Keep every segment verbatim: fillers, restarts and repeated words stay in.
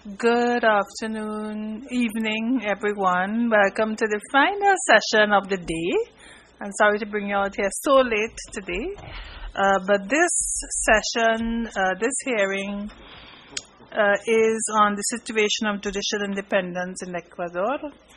Good afternoon, evening, everyone. Welcome to the final session of the day. I'm sorry to bring you out here so late today, uh, but this session, uh, this hearing, uh, is on the situation of judicial independence in Ecuador.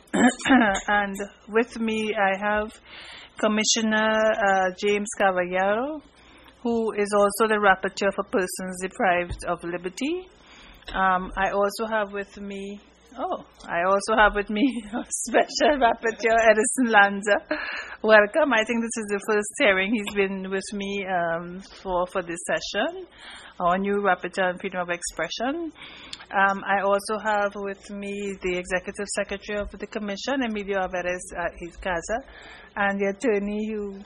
And with me, I have Commissioner uh, James Caballero, who is also the Rapporteur for Persons Deprived of Liberty. Um, I also have with me, oh, I also have with me Special Rapporteur Edison Lanza. Welcome. I think this is the first hearing he's been with me um, for, for this session, our new Rapporteur on Freedom of Expression. Um, I also have with me the Executive Secretary of the Commission, Emilio Alvarez uh, Casa, and the attorney who,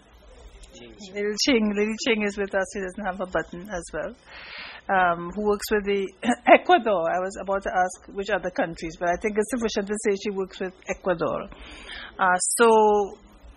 Lily Ching, Lily Ching is with us, she doesn't have a button as well. Um, who works with the Ecuador. I was about to ask which other countries, but I think it's sufficient to say she works with Ecuador. Uh, so,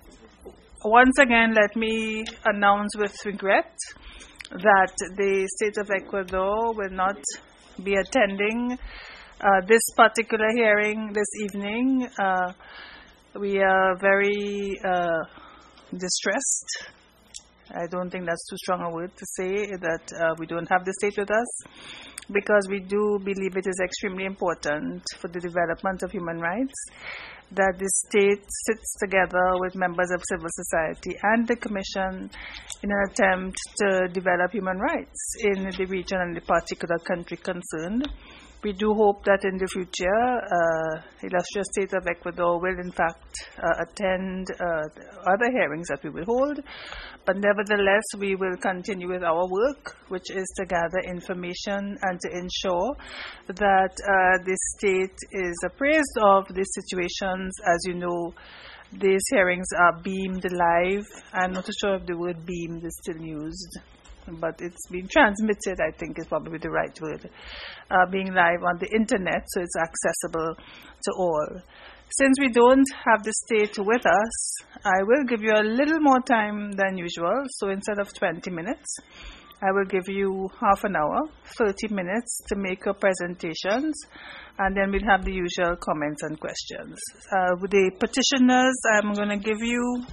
once again, let me announce with regret that the state of Ecuador will not be attending uh, this particular hearing this evening. Uh, we are very uh, distressed. I don't think that's too strong a word to say that uh, we don't have the state with us, because we do believe it is extremely important for the development of human rights that the state sits together with members of civil society and the Commission in an attempt to develop human rights in the region and the particular country concerned. We do hope that in the future, uh, the illustrious state of Ecuador will in fact uh, attend uh, other hearings that we will hold. But nevertheless, we will continue with our work, which is to gather information and to ensure that uh, the state is appraised of the situations. As you know, these hearings are beamed live. I'm not sure if the word beamed is still used, but it's being transmitted, I think is probably the right word, uh, being live on the internet, so it's accessible to all. Since we don't have the state with us, I will give you a little more time than usual. So instead of twenty minutes, I will give you half an hour, thirty minutes to make your presentations, and then we'll have the usual comments and questions. Uh, with the petitioners, I'm going to give you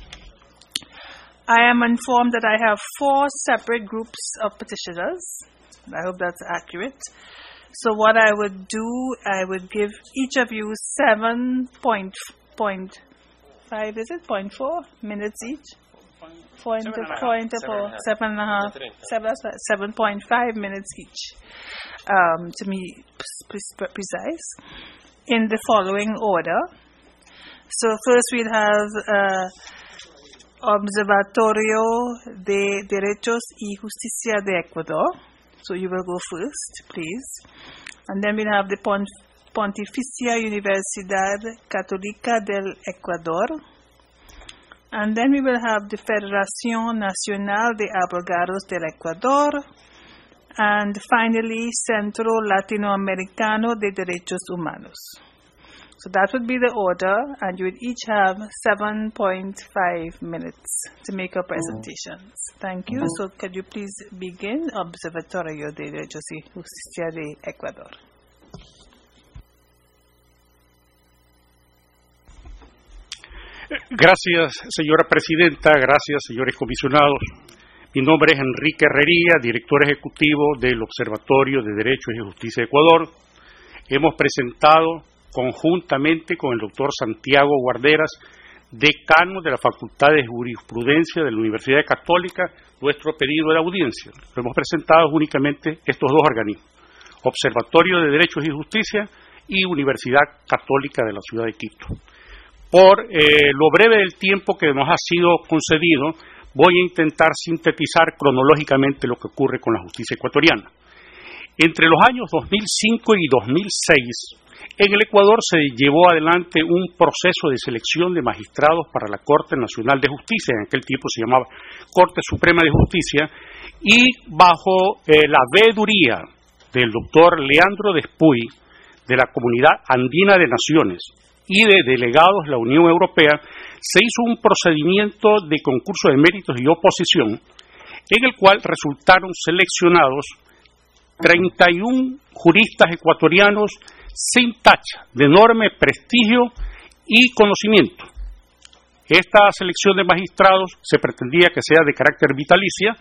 I am informed that I have four separate groups of petitioners. I hope that's accurate. So what I would do, I would give each of you seven point five, is it? Point four minutes each? Point seven and point half, four, seven and a half, seven, seven point five minutes each. Um, to be precise, in the following order. So first we'll have Uh, Observatorio de Derechos y Justicia de Ecuador. So you will go first, please. And then we'll have the Pont Pontificia Universidad Católica del Ecuador. And then we will have the Federación Nacional de Abogados del Ecuador. And finally, Centro Latinoamericano de Derechos Humanos. So that would be the order, and you would each have seven point five minutes to make your presentations. Thank you. So could you please begin? Observatorio de Derechos y Justicia de Ecuador. Gracias, señora presidenta. Gracias, señores comisionados. Mi nombre es Enrique Herrería, director ejecutivo del Observatorio de Derechos y Justicia de Ecuador. Hemos presentado conjuntamente con el doctor Santiago Guarderas, decano de la Facultad de Jurisprudencia de la Universidad Católica, nuestro pedido de audiencia. Lo hemos presentado únicamente estos dos organismos, Observatorio de Derechos y Justicia y Universidad Católica de la Ciudad de Quito. Por eh, lo breve del tiempo que nos ha sido concedido, voy a intentar sintetizar cronológicamente lo que ocurre con la justicia ecuatoriana. Entre los años dos mil cinco y dos mil seis, en el Ecuador se llevó adelante un proceso de selección de magistrados para la Corte Nacional de Justicia, en aquel tiempo se llamaba Corte Suprema de Justicia, y bajo eh, la veeduría del doctor Leandro Despuy, de la Comunidad Andina de Naciones, y de delegados de la Unión Europea, se hizo un procedimiento de concurso de méritos y oposición, en el cual resultaron seleccionados treinta y uno juristas ecuatorianos sin tacha, de enorme prestigio y conocimiento. Esta selección de magistrados se pretendía que sea de carácter vitalicia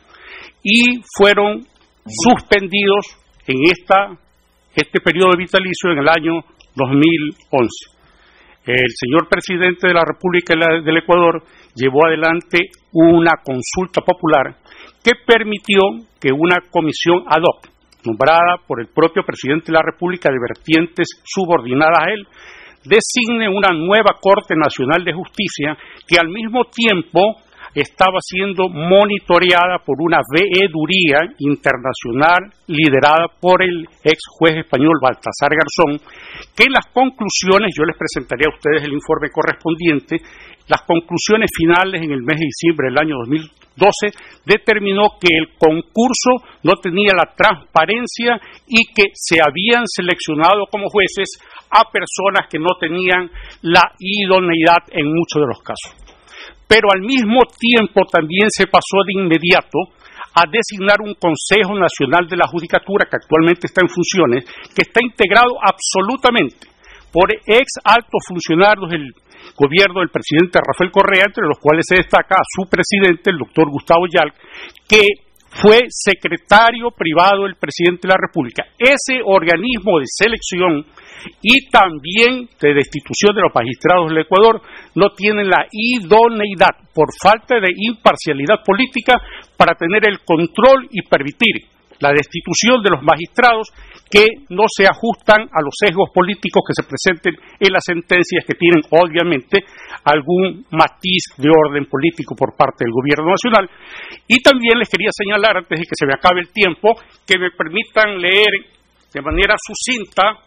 y fueron suspendidos en esta, este periodo vitalicio en el año dos mil once. El señor presidente de la República del Ecuador llevó adelante una consulta popular que permitió que una comisión ad hoc, nombrada por el propio presidente de la República de vertientes subordinadas a él, designe una nueva Corte Nacional de Justicia que al mismo tiempo estaba siendo monitoreada por una veeduría internacional liderada por el ex juez español Baltasar Garzón, que en las conclusiones, yo les presentaré a ustedes el informe correspondiente, las conclusiones finales en el mes de diciembre del año dos mil doce determinó que el concurso no tenía la transparencia y que se habían seleccionado como jueces a personas que no tenían la idoneidad en muchos de los casos. Pero al mismo tiempo también se pasó de inmediato a designar un Consejo Nacional de la Judicatura que actualmente está en funciones, que está integrado absolutamente por ex altos funcionarios del gobierno del presidente Rafael Correa, entre los cuales se destaca a su presidente, el doctor Gustavo Yalc, que fue secretario privado del presidente de la República. Ese organismo de selección y también de destitución de los magistrados del Ecuador no tienen la idoneidad por falta de imparcialidad política para tener el control y permitir la destitución de los magistrados que no se ajustan a los sesgos políticos que se presenten en las sentencias, que tienen obviamente algún matiz de orden político por parte del gobierno nacional. Y también les quería señalar, antes de que se me acabe el tiempo, que me permitan leer de manera sucinta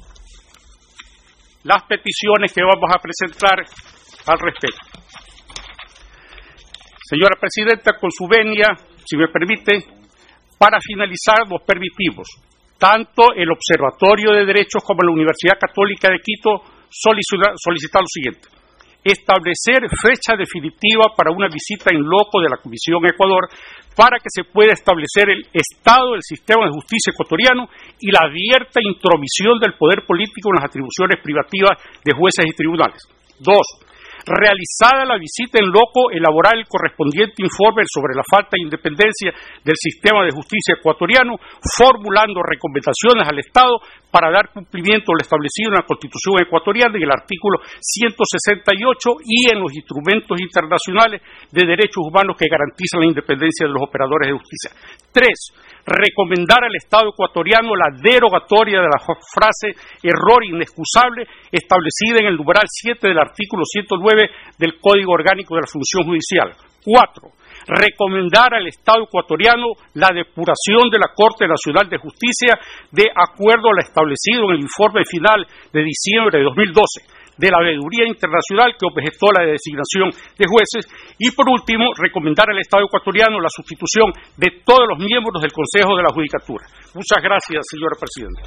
las peticiones que vamos a presentar al respecto. Señora Presidenta, con su venia, si me permite, para finalizar nos permitimos, tanto el Observatorio de Derechos como la Universidad Católica de Quito solicitar, solicitar lo siguiente: establecer fecha definitiva para una visita in loco de la Comisión a Ecuador para que se pueda establecer el estado del sistema de justicia ecuatoriano y la abierta intromisión del poder político en las atribuciones privativas de jueces y tribunales. Dos, realizada la visita en loco, elaborar el correspondiente informe sobre la falta de independencia del sistema de justicia ecuatoriano, formulando recomendaciones al Estado para dar cumplimiento a lo establecido en la Constitución ecuatoriana y el artículo ciento sesenta y ocho y en los instrumentos internacionales de derechos humanos que garantizan la independencia de los operadores de justicia. Tres, recomendar al Estado ecuatoriano la derogatoria de la frase error inexcusable establecida en el numeral siete del artículo ciento nueve del Código Orgánico de la Función Judicial. Cuatro, recomendar al Estado ecuatoriano la depuración de la Corte Nacional de Justicia de acuerdo a lo establecido en el informe final de diciembre de dos mil doce de la Veeduría Internacional que objetó la designación de jueces. Y por último, recomendar al Estado ecuatoriano la sustitución de todos los miembros del Consejo de la Judicatura. Muchas gracias, señora Presidenta.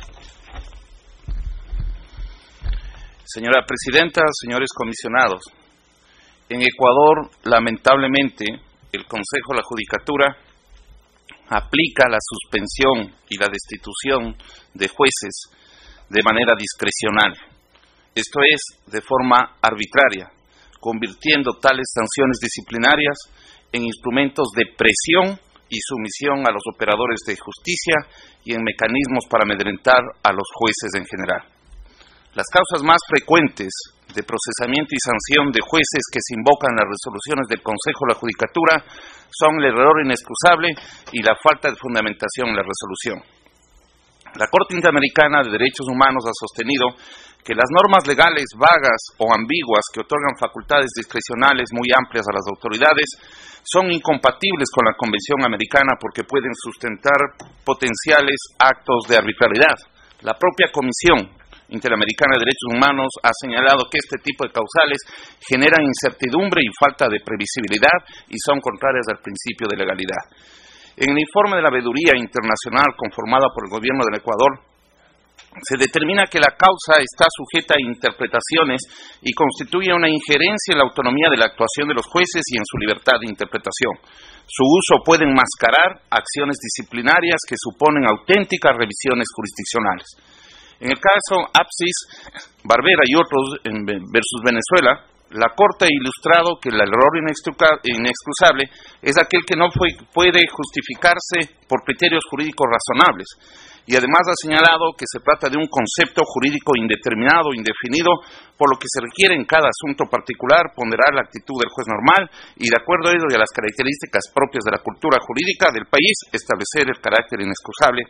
Señora Presidenta, señores comisionados, en Ecuador, lamentablemente, el Consejo de la Judicatura aplica la suspensión y la destitución de jueces de manera discrecional. Esto es, de forma arbitraria, convirtiendo tales sanciones disciplinarias en instrumentos de presión y sumisión a los operadores de justicia y en mecanismos para amedrentar a los jueces en general. Las causas más frecuentes de procesamiento y sanción de jueces que se invocan en las resoluciones del Consejo de la Judicatura son el error inexcusable y la falta de fundamentación en la resolución. La Corte Interamericana de Derechos Humanos ha sostenido que las normas legales vagas o ambiguas que otorgan facultades discrecionales muy amplias a las autoridades son incompatibles con la Convención Americana porque pueden sustentar potenciales actos de arbitrariedad. La propia Comisión Interamericana de Derechos Humanos ha señalado que este tipo de causales generan incertidumbre y falta de previsibilidad y son contrarias al principio de legalidad. En el informe de la Veeduría Internacional conformada por el Gobierno del Ecuador, se determina que la causa está sujeta a interpretaciones y constituye una injerencia en la autonomía de la actuación de los jueces y en su libertad de interpretación. Su uso puede enmascarar acciones disciplinarias que suponen auténticas revisiones jurisdiccionales. En el caso Apsis, Barbera y otros en versus Venezuela, la Corte ha ilustrado que el error inexcusable es aquel que no fue, puede justificarse por criterios jurídicos razonables. Y además ha señalado que se trata de un concepto jurídico indeterminado, indefinido, por lo que se requiere en cada asunto particular ponderar la actitud del juez normal y, de acuerdo a ello y a las características propias de la cultura jurídica del país, establecer el carácter inexcusable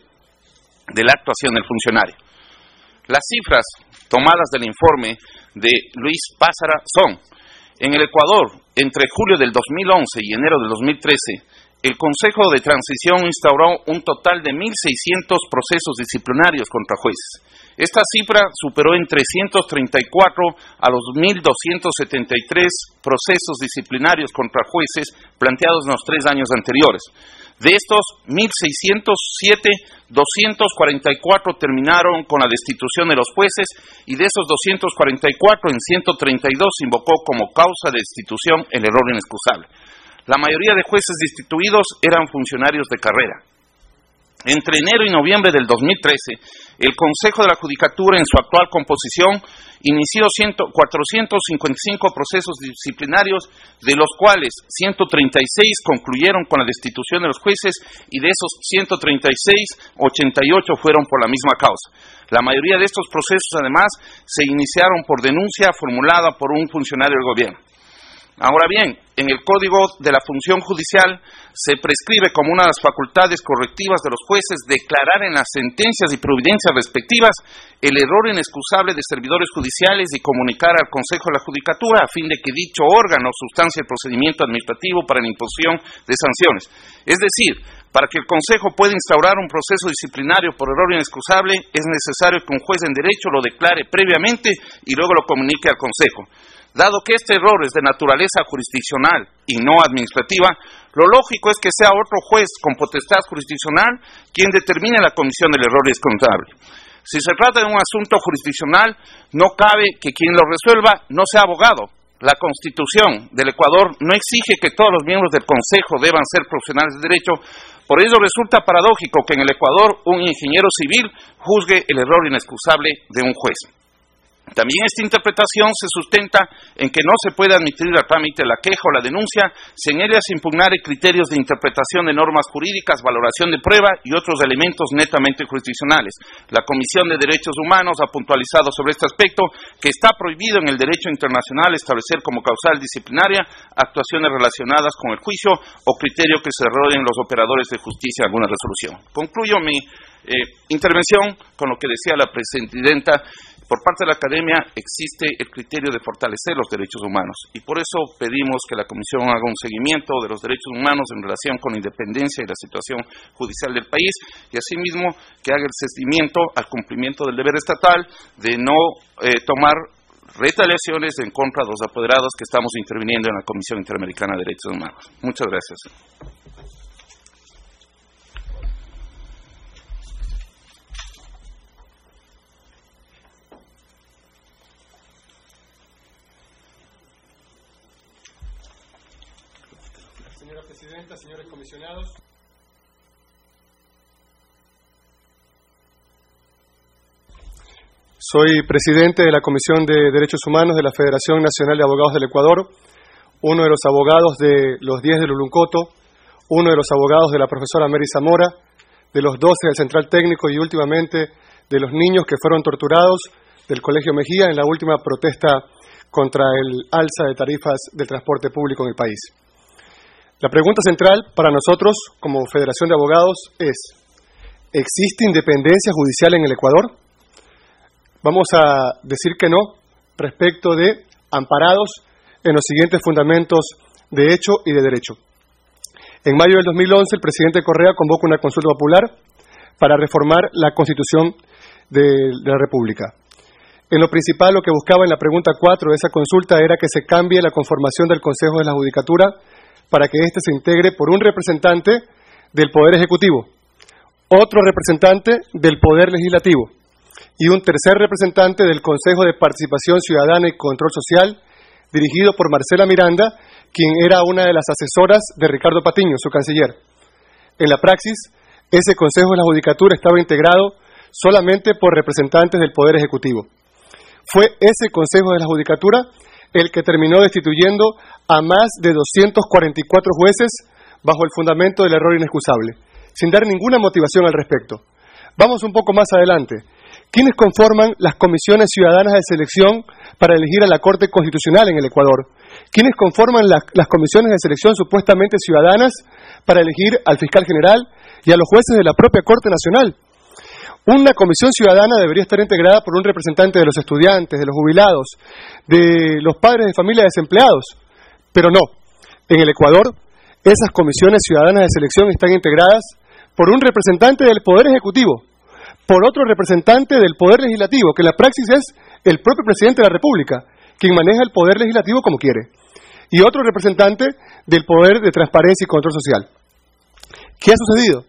de la actuación del funcionario. Las cifras tomadas del informe de Luis Pázara son: en el Ecuador, entre julio del dos mil once y enero del dos mil trece, el Consejo de Transición instauró un total de mil seiscientos procesos disciplinarios contra jueces. Esta cifra superó en trescientos treinta y cuatro a los mil doscientos setenta y tres procesos disciplinarios contra jueces planteados en los tres años anteriores. De estos mil seiscientos siete, doscientos cuarenta y cuatro terminaron con la destitución de los jueces y de esos doscientos cuarenta y cuatro, en ciento treinta y dos invocó como causa de destitución el error inexcusable. La mayoría de jueces destituidos eran funcionarios de carrera. Entre enero y noviembre del dos mil trece, el Consejo de la Judicatura, en su actual composición, inició cuatrocientos cincuenta y cinco procesos disciplinarios, de los cuales ciento treinta y seis concluyeron con la destitución de los jueces y de esos ciento treinta y seis, ochenta y ocho fueron por la misma causa. La mayoría de estos procesos, además, se iniciaron por denuncia formulada por un funcionario del gobierno. Ahora bien, en el Código de la Función Judicial se prescribe como una de las facultades correctivas de los jueces declarar en las sentencias y providencias respectivas el error inexcusable de servidores judiciales y comunicar al Consejo de la Judicatura a fin de que dicho órgano sustancie el procedimiento administrativo para la imposición de sanciones. Es decir, para que el Consejo pueda instaurar un proceso disciplinario por error inexcusable, es necesario que un juez en derecho lo declare previamente y luego lo comunique al Consejo. Dado que este error es de naturaleza jurisdiccional y no administrativa, lo lógico es que sea otro juez con potestad jurisdiccional quien determine la comisión del error inexcusable. Si se trata de un asunto jurisdiccional, no cabe que quien lo resuelva no sea abogado. La Constitución del Ecuador no exige que todos los miembros del Consejo deban ser profesionales de derecho. Por ello resulta paradójico que en el Ecuador un ingeniero civil juzgue el error inexcusable de un juez. También esta interpretación se sustenta en que no se puede admitir a trámite la queja o la denuncia sin ellas impugnar criterios de interpretación de normas jurídicas, valoración de prueba y otros elementos netamente jurisdiccionales. La Comisión de Derechos Humanos ha puntualizado sobre este aspecto que está prohibido en el derecho internacional establecer como causal disciplinaria actuaciones relacionadas con el juicio o criterio que se desarrollen los operadores de justicia en alguna resolución. Concluyo mi eh, intervención con lo que decía la presidenta. Por parte de la academia existe el criterio de fortalecer los derechos humanos y por eso pedimos que la Comisión haga un seguimiento de los derechos humanos en relación con la independencia y la situación judicial del país y asimismo que haga el seguimiento al cumplimiento del deber estatal de no eh, tomar retaliaciones en contra de los apoderados que estamos interviniendo en la Comisión Interamericana de Derechos Humanos. Muchas gracias. Señora Presidenta, señores comisionados. Soy presidente de la Comisión de Derechos Humanos de la Federación Nacional de Abogados del Ecuador, uno de los abogados de los diez del Uluncoto, uno de los abogados de la profesora Mary Zamora, de los doce del Central Técnico y últimamente de los niños que fueron torturados del Colegio Mejía en la última protesta contra el alza de tarifas del transporte público en el país. La pregunta central para nosotros, como Federación de Abogados, es: ¿existe independencia judicial en el Ecuador? Vamos a decir que no, respecto de amparados en los siguientes fundamentos de hecho y de derecho. En mayo del dos mil once, el presidente Correa convoca una consulta popular para reformar la Constitución de la República. En lo principal, lo que buscaba en la pregunta cuatro de esa consulta era que se cambie la conformación del Consejo de la Judicatura para que éste se integre por un representante del Poder Ejecutivo, otro representante del Poder Legislativo y un tercer representante del Consejo de Participación Ciudadana y Control Social, dirigido por Marcela Miranda, quien era una de las asesoras de Ricardo Patiño, su canciller. En la praxis, ese Consejo de la Judicatura estaba integrado solamente por representantes del Poder Ejecutivo. Fue ese Consejo de la Judicatura el que terminó destituyendo a más de doscientos cuarenta y cuatro jueces bajo el fundamento del error inexcusable, sin dar ninguna motivación al respecto. Vamos un poco más adelante. ¿Quiénes conforman las comisiones ciudadanas de selección para elegir a la Corte Constitucional en el Ecuador? ¿Quiénes conforman la, las comisiones de selección supuestamente ciudadanas para elegir al fiscal general y a los jueces de la propia Corte Nacional? Una comisión ciudadana debería estar integrada por un representante de los estudiantes, de los jubilados, de los padres de familia desempleados, pero no. En el Ecuador, esas comisiones ciudadanas de selección están integradas por un representante del Poder Ejecutivo, por otro representante del Poder Legislativo, que en la praxis es el propio presidente de la República, quien maneja el Poder Legislativo como quiere, y otro representante del Poder de Transparencia y Control Social. ¿Qué ha sucedido?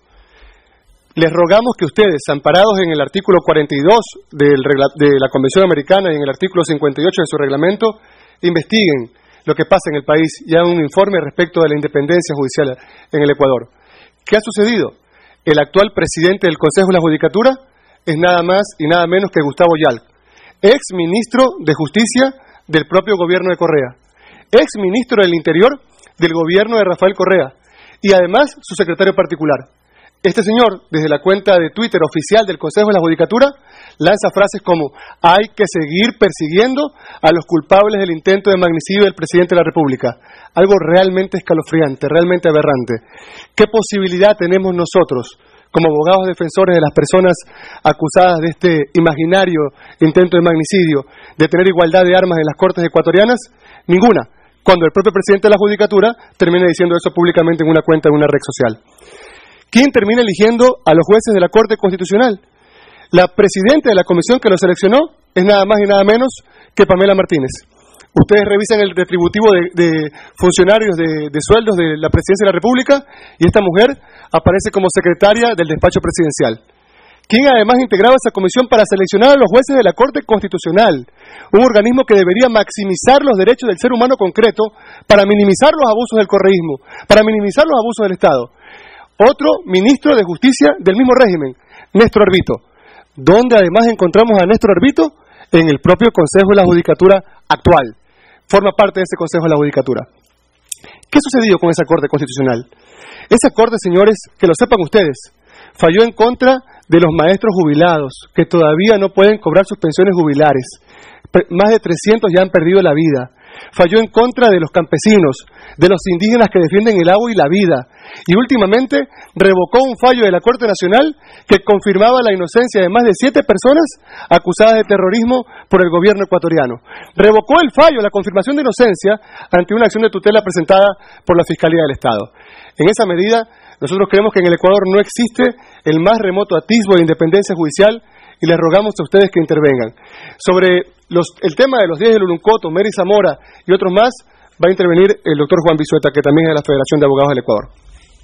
Les rogamos que ustedes, amparados en el artículo cuarenta y dos del regla, de la Convención Americana y en el artículo cincuenta y ocho de su reglamento, investiguen lo que pasa en el país y hagan un informe respecto de la independencia judicial en el Ecuador. ¿Qué ha sucedido? El actual presidente del Consejo de la Judicatura es nada más y nada menos que Gustavo Yalc, ex ministro de Justicia del propio gobierno de Correa, ex ministro del Interior del gobierno de Rafael Correa y además su secretario particular. Este señor, desde la cuenta de Twitter oficial del Consejo de la Judicatura, lanza frases como hay que seguir persiguiendo a los culpables del intento de magnicidio del presidente de la República. Algo realmente escalofriante, realmente aberrante. ¿Qué posibilidad tenemos nosotros, como abogados defensores de las personas acusadas de este imaginario intento de magnicidio, de tener igualdad de armas en las Cortes ecuatorianas? Ninguna, cuando el propio presidente de la Judicatura termina diciendo eso públicamente en una cuenta de una red social. ¿Quién termina eligiendo a los jueces de la Corte Constitucional? La presidenta de la comisión que lo seleccionó es nada más y nada menos que Pamela Martínez. Ustedes revisan el retributivo de, de funcionarios de, de sueldos de la Presidencia de la República y esta mujer aparece como secretaria del despacho presidencial. ¿Quién además integraba esa comisión para seleccionar a los jueces de la Corte Constitucional? Un organismo que debería maximizar los derechos del ser humano concreto para minimizar los abusos del correísmo, para minimizar los abusos del Estado. Otro ministro de Justicia del mismo régimen, Néstor Arbito. ¿Dónde además encontramos a Néstor Arbito? En el propio Consejo de la Judicatura actual. Forma parte de ese Consejo de la Judicatura. ¿Qué sucedió con esa Corte Constitucional? Esa Corte, señores, que lo sepan ustedes, falló en contra de los maestros jubilados, que todavía no pueden cobrar sus pensiones jubilares. Más de trescientos ya han perdido la vida. Falló en contra de los campesinos, de los indígenas que defienden el agua y la vida. Y últimamente revocó un fallo de la Corte Nacional que confirmaba la inocencia de más de siete personas acusadas de terrorismo por el gobierno ecuatoriano. Revocó el fallo, la confirmación de inocencia, ante una acción de tutela presentada por la Fiscalía del Estado. En esa medida, nosotros creemos que en el Ecuador no existe el más remoto atisbo de independencia judicial y les rogamos a ustedes que intervengan. Sobre los, el tema de los diez de Luluncoto, Mary Zamora y otros más, va a intervenir el doctor Juan Bisueta, que también es de la Federación de Abogados del Ecuador.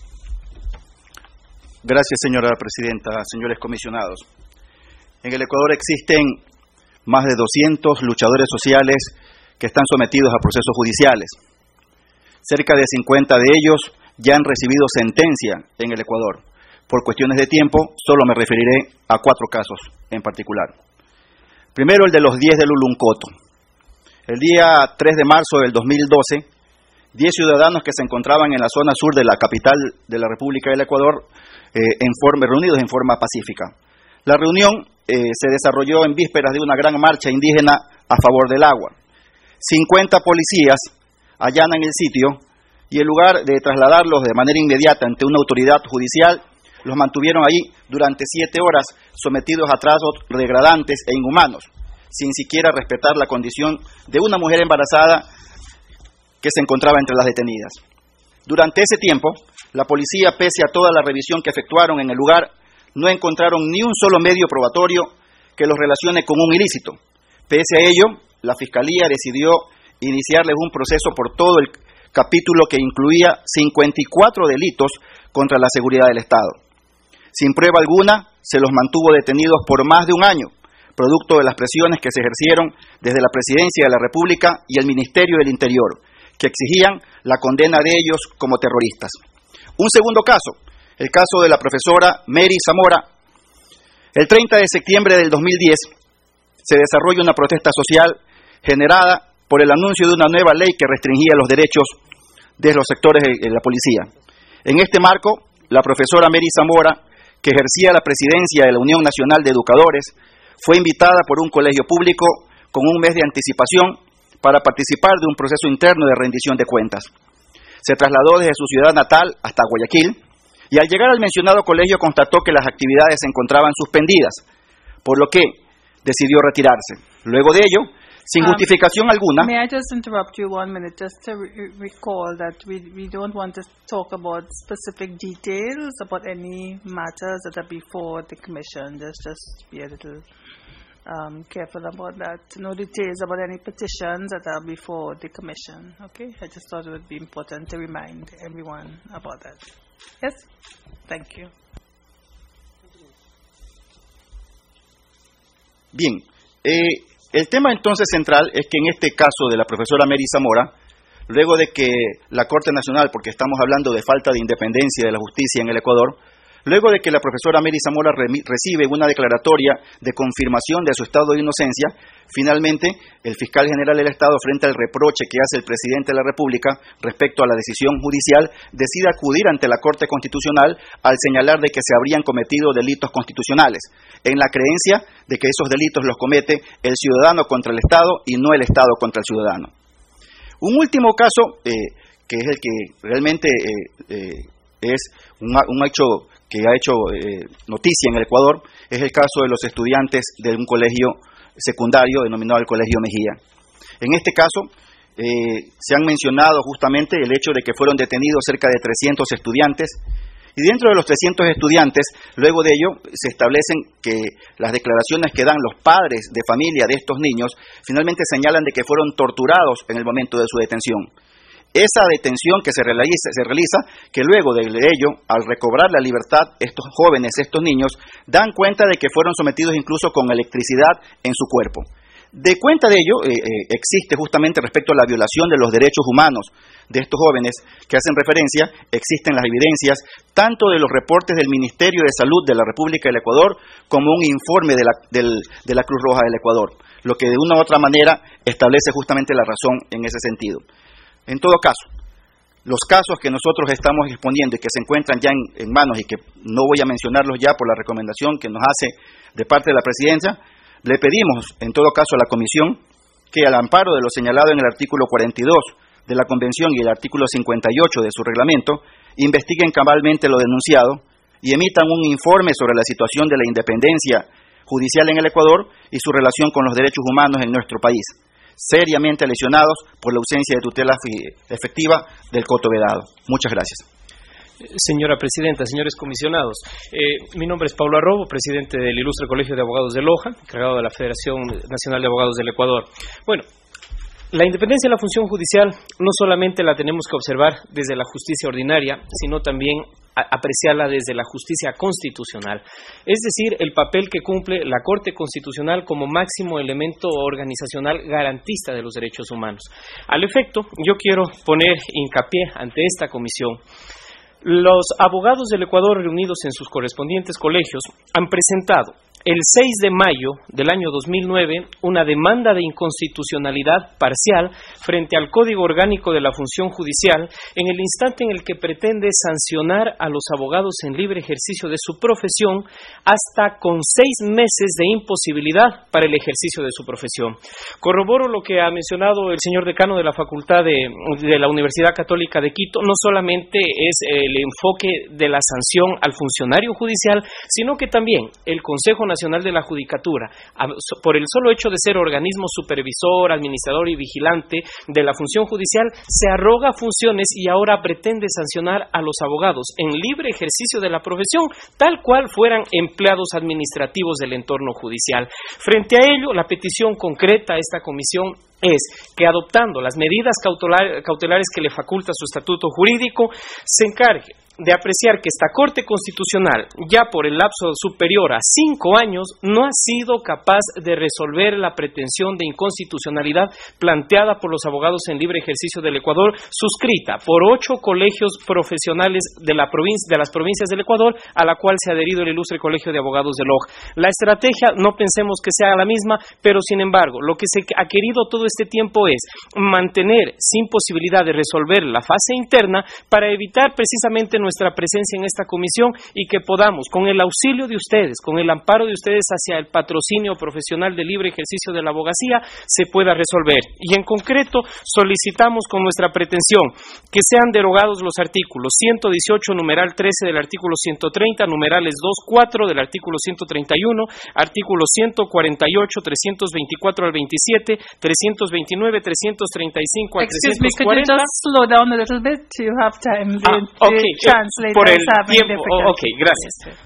Gracias, señora presidenta, señores comisionados. En el Ecuador existen más de doscientos luchadores sociales que están sometidos a procesos judiciales. Cerca de cincuenta de ellos ya han recibido sentencia en el Ecuador. Por cuestiones de tiempo, solo me referiré a cuatro casos en particular. Primero, el de los diez de Luluncoto. El día tres de marzo del dos mil doce, diez ciudadanos que se encontraban en la zona sur de la capital de la República del Ecuador, eh, en forma, reunidos en forma pacífica. La reunión eh, se desarrolló en vísperas de una gran marcha indígena a favor del agua. cincuenta policías allanan el sitio y en lugar de trasladarlos de manera inmediata ante una autoridad judicial, los mantuvieron allí durante siete horas sometidos a tratos degradantes e inhumanos, sin siquiera respetar la condición de una mujer embarazada que se encontraba entre las detenidas. Durante ese tiempo, la policía, pese a toda la revisión que efectuaron en el lugar, no encontraron ni un solo medio probatorio que los relacione con un ilícito. Pese a ello, la Fiscalía decidió iniciarles un proceso por todo el capítulo que incluía cincuenta y cuatro delitos contra la seguridad del Estado. Sin prueba alguna, se los mantuvo detenidos por más de un año, producto de las presiones que se ejercieron desde la Presidencia de la República y el Ministerio del Interior, que exigían la condena de ellos como terroristas. Un segundo caso, el caso de la profesora Mary Zamora. El treinta de septiembre del dos mil diez se desarrolla una protesta social generada por el anuncio de una nueva ley que restringía los derechos de los sectores de la policía. En este marco, la profesora Mary Zamora, que ejercía la presidencia de la Unión Nacional de Educadores, fue invitada por un colegio público con un mes de anticipación para participar de un proceso interno de rendición de cuentas. Se trasladó desde su ciudad natal hasta Guayaquil y al llegar al mencionado colegio constató que las actividades se encontraban suspendidas, por lo que decidió retirarse. Luego de ello, sin Um, justificación alguna. May I just interrupt you one minute just to re- recall that we we don't want to talk about specific details about any matters that are before the commission. Just just be a little um, careful about that. No details about any petitions that are before the commission. Okay, I just thought it would be important to remind everyone about that. Yes, thank you. Bien, eh, el tema entonces central es que en este caso de la profesora Mary Zamora, luego de que la Corte Nacional, porque estamos hablando de falta de independencia de la justicia en el Ecuador, luego de que la profesora Mary Zamora re- recibe una declaratoria de confirmación de su estado de inocencia, finalmente el fiscal general del Estado, frente al reproche que hace el presidente de la República respecto a la decisión judicial, decide acudir ante la Corte Constitucional al señalar de que se habrían cometido delitos constitucionales, en la creencia de que esos delitos los comete el ciudadano contra el Estado y no el Estado contra el ciudadano. Un último caso, eh, que es el que realmente eh, eh, es un, un hecho que ha hecho eh, noticia en el Ecuador, es el caso de los estudiantes de un colegio secundario denominado el Colegio Mejía. En este caso, eh, se han mencionado justamente el hecho de que fueron detenidos cerca de trescientos estudiantes, y dentro de los trescientos estudiantes, luego de ello, se establecen que las declaraciones que dan los padres de familia de estos niños, finalmente señalan de que fueron torturados en el momento de su detención. Esa detención que se realiza, se realiza, que luego de ello, al recobrar la libertad, estos jóvenes, estos niños, dan cuenta de que fueron sometidos incluso con electricidad en su cuerpo. De cuenta de ello, eh, eh, existe justamente respecto a la violación de los derechos humanos de estos jóvenes que hacen referencia, existen las evidencias tanto de los reportes del Ministerio de Salud de la República del Ecuador como un informe de la, del, de la Cruz Roja del Ecuador, lo que de una u otra manera establece justamente la razón en ese sentido. En todo caso, los casos que nosotros estamos exponiendo y que se encuentran ya en, en manos y que no voy a mencionarlos ya por la recomendación que nos hace de parte de la Presidencia, le pedimos en todo caso a la Comisión que al amparo de lo señalado en el artículo cuarenta y dos de la Convención y el artículo cincuenta y ocho de su reglamento, investiguen cabalmente lo denunciado y emitan un informe sobre la situación de la independencia judicial en el Ecuador y su relación con los derechos humanos en nuestro país, seriamente lesionados por la ausencia de tutela efectiva del coto vedado. Muchas gracias. Señora Presidenta, señores comisionados, eh, mi nombre es Pablo Arrobo, presidente del Ilustre Colegio de Abogados de Loja, encargado de la Federación Nacional de Abogados del Ecuador. Bueno, la independencia de la función judicial no solamente la tenemos que observar desde la justicia ordinaria, sino también a, apreciarla desde la justicia constitucional, es decir, el papel que cumple la Corte Constitucional como máximo elemento organizacional garantista de los derechos humanos. Al efecto, yo quiero poner hincapié ante esta comisión. Los abogados del Ecuador reunidos en sus correspondientes colegios han presentado el seis de mayo del año dos mil nueve una demanda de inconstitucionalidad parcial frente al Código Orgánico de la Función Judicial en el instante en el que pretende sancionar a los abogados en libre ejercicio de su profesión hasta con seis meses de imposibilidad para el ejercicio de su profesión. Corroboro lo que ha mencionado el señor decano de la Facultad de, de la Universidad Católica de Quito. No solamente es el enfoque de la sanción al funcionario judicial, sino que también el Consejo Nacional de la Judicatura, por el solo hecho de ser organismo supervisor, administrador y vigilante de la función judicial, se arroga funciones y ahora pretende sancionar a los abogados en libre ejercicio de la profesión, tal cual fueran empleados administrativos del entorno judicial. Frente a ello, la petición concreta a esta comisión es que, adoptando las medidas cautelar, cautelares que le faculta su estatuto jurídico, se encargue de apreciar que esta Corte Constitucional, ya por el lapso superior a cinco años, no ha sido capaz de resolver la pretensión de inconstitucionalidad planteada por los abogados en libre ejercicio del Ecuador, suscrita por ocho colegios profesionales de, la provincia, de las provincias del Ecuador, a la cual se ha adherido el Ilustre Colegio de Abogados de Loja. La estrategia no pensemos que sea la misma, pero sin embargo, lo que se ha querido todo este tiempo es mantener sin posibilidad de resolver la fase interna para evitar precisamente nuestra presencia en esta comisión y que podamos, con el auxilio de ustedes, con el amparo de ustedes hacia el patrocinio profesional de libre ejercicio de la abogacía, se pueda resolver. Y en concreto, solicitamos con nuestra pretensión que sean derogados los artículos ciento dieciocho, numeral trece del artículo ciento treinta, numerales dos, cuatro del artículo ciento treinta y uno, artículos ciento cuarenta y ocho, trescientos veinticuatro al veintisiete, trescientos veintinueve, trescientos treinta y cinco al trescientos cuarenta. Excuse me, could you just slow down a little bit? You have time. The, ah, okay. the translator Por el is having tiempo. Oh, ok, gracias. Yes,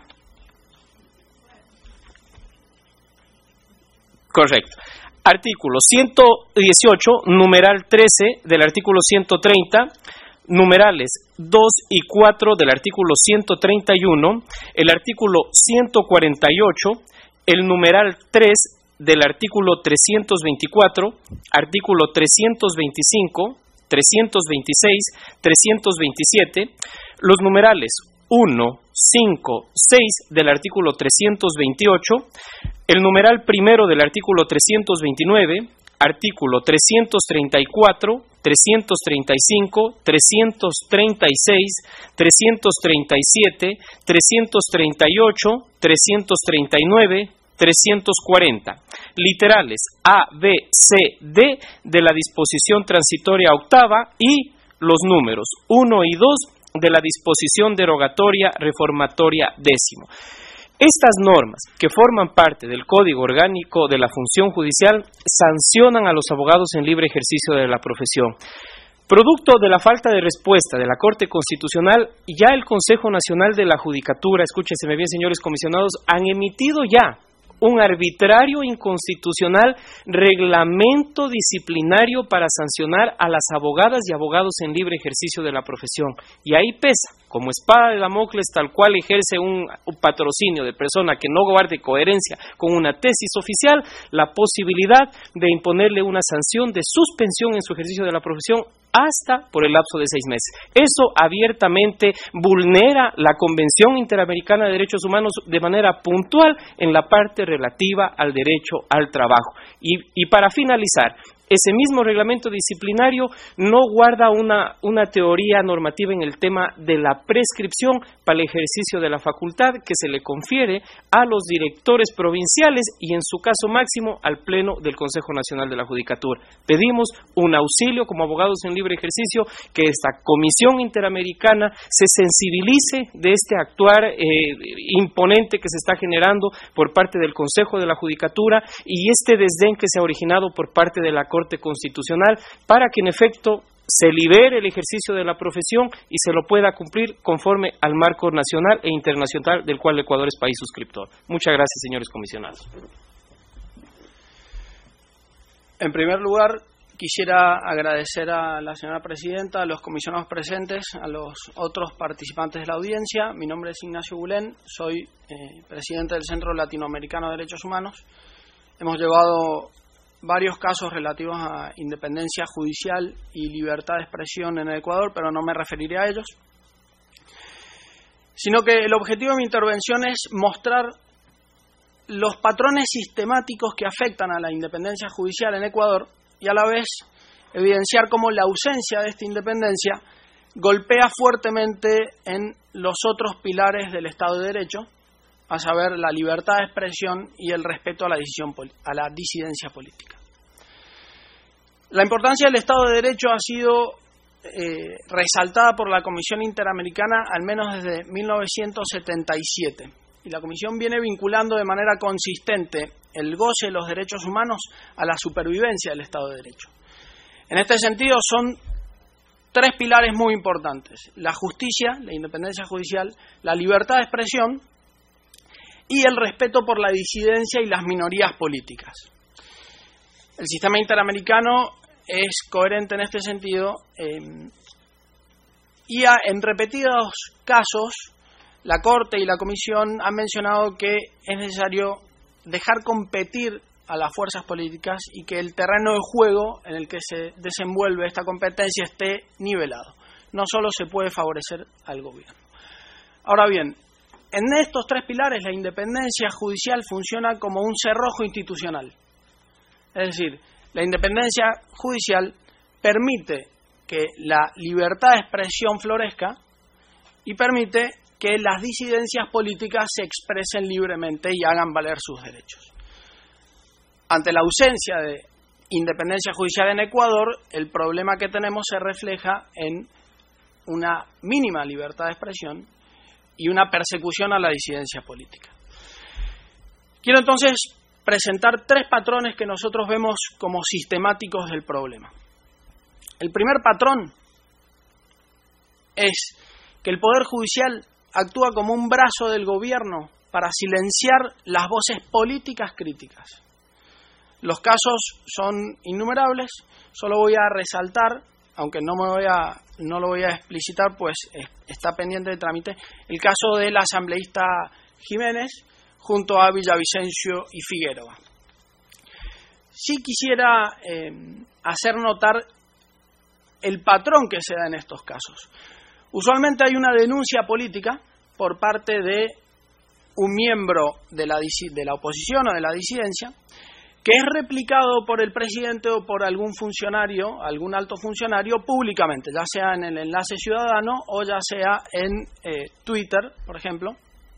Correcto. Artículo ciento dieciocho, numeral trece del artículo ciento treinta, numerales dos y cuatro del artículo ciento treinta y uno, el artículo ciento cuarenta y ocho, el numeral tres del artículo trescientos veinticuatro, artículo trescientos veinticinco, trescientos veintiséis, trescientos veintisiete, los numerales uno, cinco, seis del artículo trescientos veintiocho, el numeral primero del artículo trescientos veintinueve, artículo trescientos treinta y cuatro, trescientos treinta y cinco, trescientos treinta y seis, trescientos treinta y siete, trescientos treinta y ocho, trescientos treinta y nueve, trescientos cuarenta, literales A, B, C, D de la disposición transitoria octava y los números uno y dos de la disposición derogatoria reformatoria décimo. Estas normas, que forman parte del Código Orgánico de la Función Judicial, sancionan a los abogados en libre ejercicio de la profesión. Producto de la falta de respuesta de la Corte Constitucional, ya el Consejo Nacional de la Judicatura, escúchenseme bien, señores comisionados, han emitido ya un arbitrario inconstitucional reglamento disciplinario para sancionar a las abogadas y abogados en libre ejercicio de la profesión. Y ahí pesa, como espada de Damocles, tal cual ejerce un, un patrocinio de persona que no guarde coherencia con una tesis oficial, la posibilidad de imponerle una sanción de suspensión en su ejercicio de la profesión hasta por el lapso de seis meses. Eso abiertamente vulnera la Convención Interamericana de Derechos Humanos de manera puntual en la parte relativa al derecho al trabajo. Y, y para finalizar, ese mismo reglamento disciplinario no guarda una, una teoría normativa en el tema de la prescripción para el ejercicio de la facultad que se le confiere a los directores provinciales y en su caso máximo al Pleno del Consejo Nacional de la Judicatura. Pedimos un auxilio como abogados en libre ejercicio, que esta Comisión Interamericana se sensibilice de este actuar eh, imponente que se está generando por parte del Consejo de la Judicatura y este desdén que se ha originado por parte de la Corte Constitucional para que en efecto se libere el ejercicio de la profesión y se lo pueda cumplir conforme al marco nacional e internacional del cual el Ecuador es país suscriptor. Muchas gracias, señores comisionados. En primer lugar, quisiera agradecer a la señora presidenta, a los comisionados presentes, a los otros participantes de la audiencia. Mi nombre es Ignacio Bulén, soy eh, presidente del Centro Latinoamericano de Derechos Humanos. Hemos llevado varios casos relativos a independencia judicial y libertad de expresión en el Ecuador, pero no me referiré a ellos, sino que el objetivo de mi intervención es mostrar los patrones sistemáticos que afectan a la independencia judicial en Ecuador y a la vez evidenciar cómo la ausencia de esta independencia golpea fuertemente en los otros pilares del Estado de Derecho, a saber, la libertad de expresión y el respeto a la decisión, a la disidencia política. La importancia del Estado de Derecho ha sido eh, resaltada por la Comisión Interamericana al menos desde mil novecientos setenta y siete, y la Comisión viene vinculando de manera consistente el goce de los derechos humanos a la supervivencia del Estado de Derecho. En este sentido son tres pilares muy importantes: la justicia, la independencia judicial, la libertad de expresión y el respeto por la disidencia y las minorías políticas. El sistema interamericano es coherente en este sentido eh, y a, en repetidos casos la Corte y la Comisión han mencionado que es necesario dejar competir a las fuerzas políticas y que el terreno de juego en el que se desenvuelve esta competencia esté nivelado. No solo se puede favorecer al gobierno. Ahora bien, en estos tres pilares la independencia judicial funciona como un cerrojo institucional. Es decir, la independencia judicial permite que la libertad de expresión florezca y permite que las disidencias políticas se expresen libremente y hagan valer sus derechos. Ante la ausencia de independencia judicial en Ecuador, el problema que tenemos se refleja en una mínima libertad de expresión y una persecución a la disidencia política. Quiero entonces presentar tres patrones que nosotros vemos como sistemáticos del problema. El primer patrón es que el Poder Judicial actúa como un brazo del gobierno para silenciar las voces políticas críticas. Los casos son innumerables, solo voy a resaltar, aunque no me voy a, no lo voy a explicitar, pues está pendiente de trámite, el caso del asambleísta Jiménez junto a Villavicencio y Figueroa. Sí quisiera eh, hacer notar el patrón que se da en estos casos. Usualmente hay una denuncia política por parte de un miembro de la, de la oposición o de la disidencia, que es replicado por el presidente o por algún funcionario, algún alto funcionario, públicamente, ya sea en el enlace ciudadano o ya sea en eh, Twitter, por ejemplo.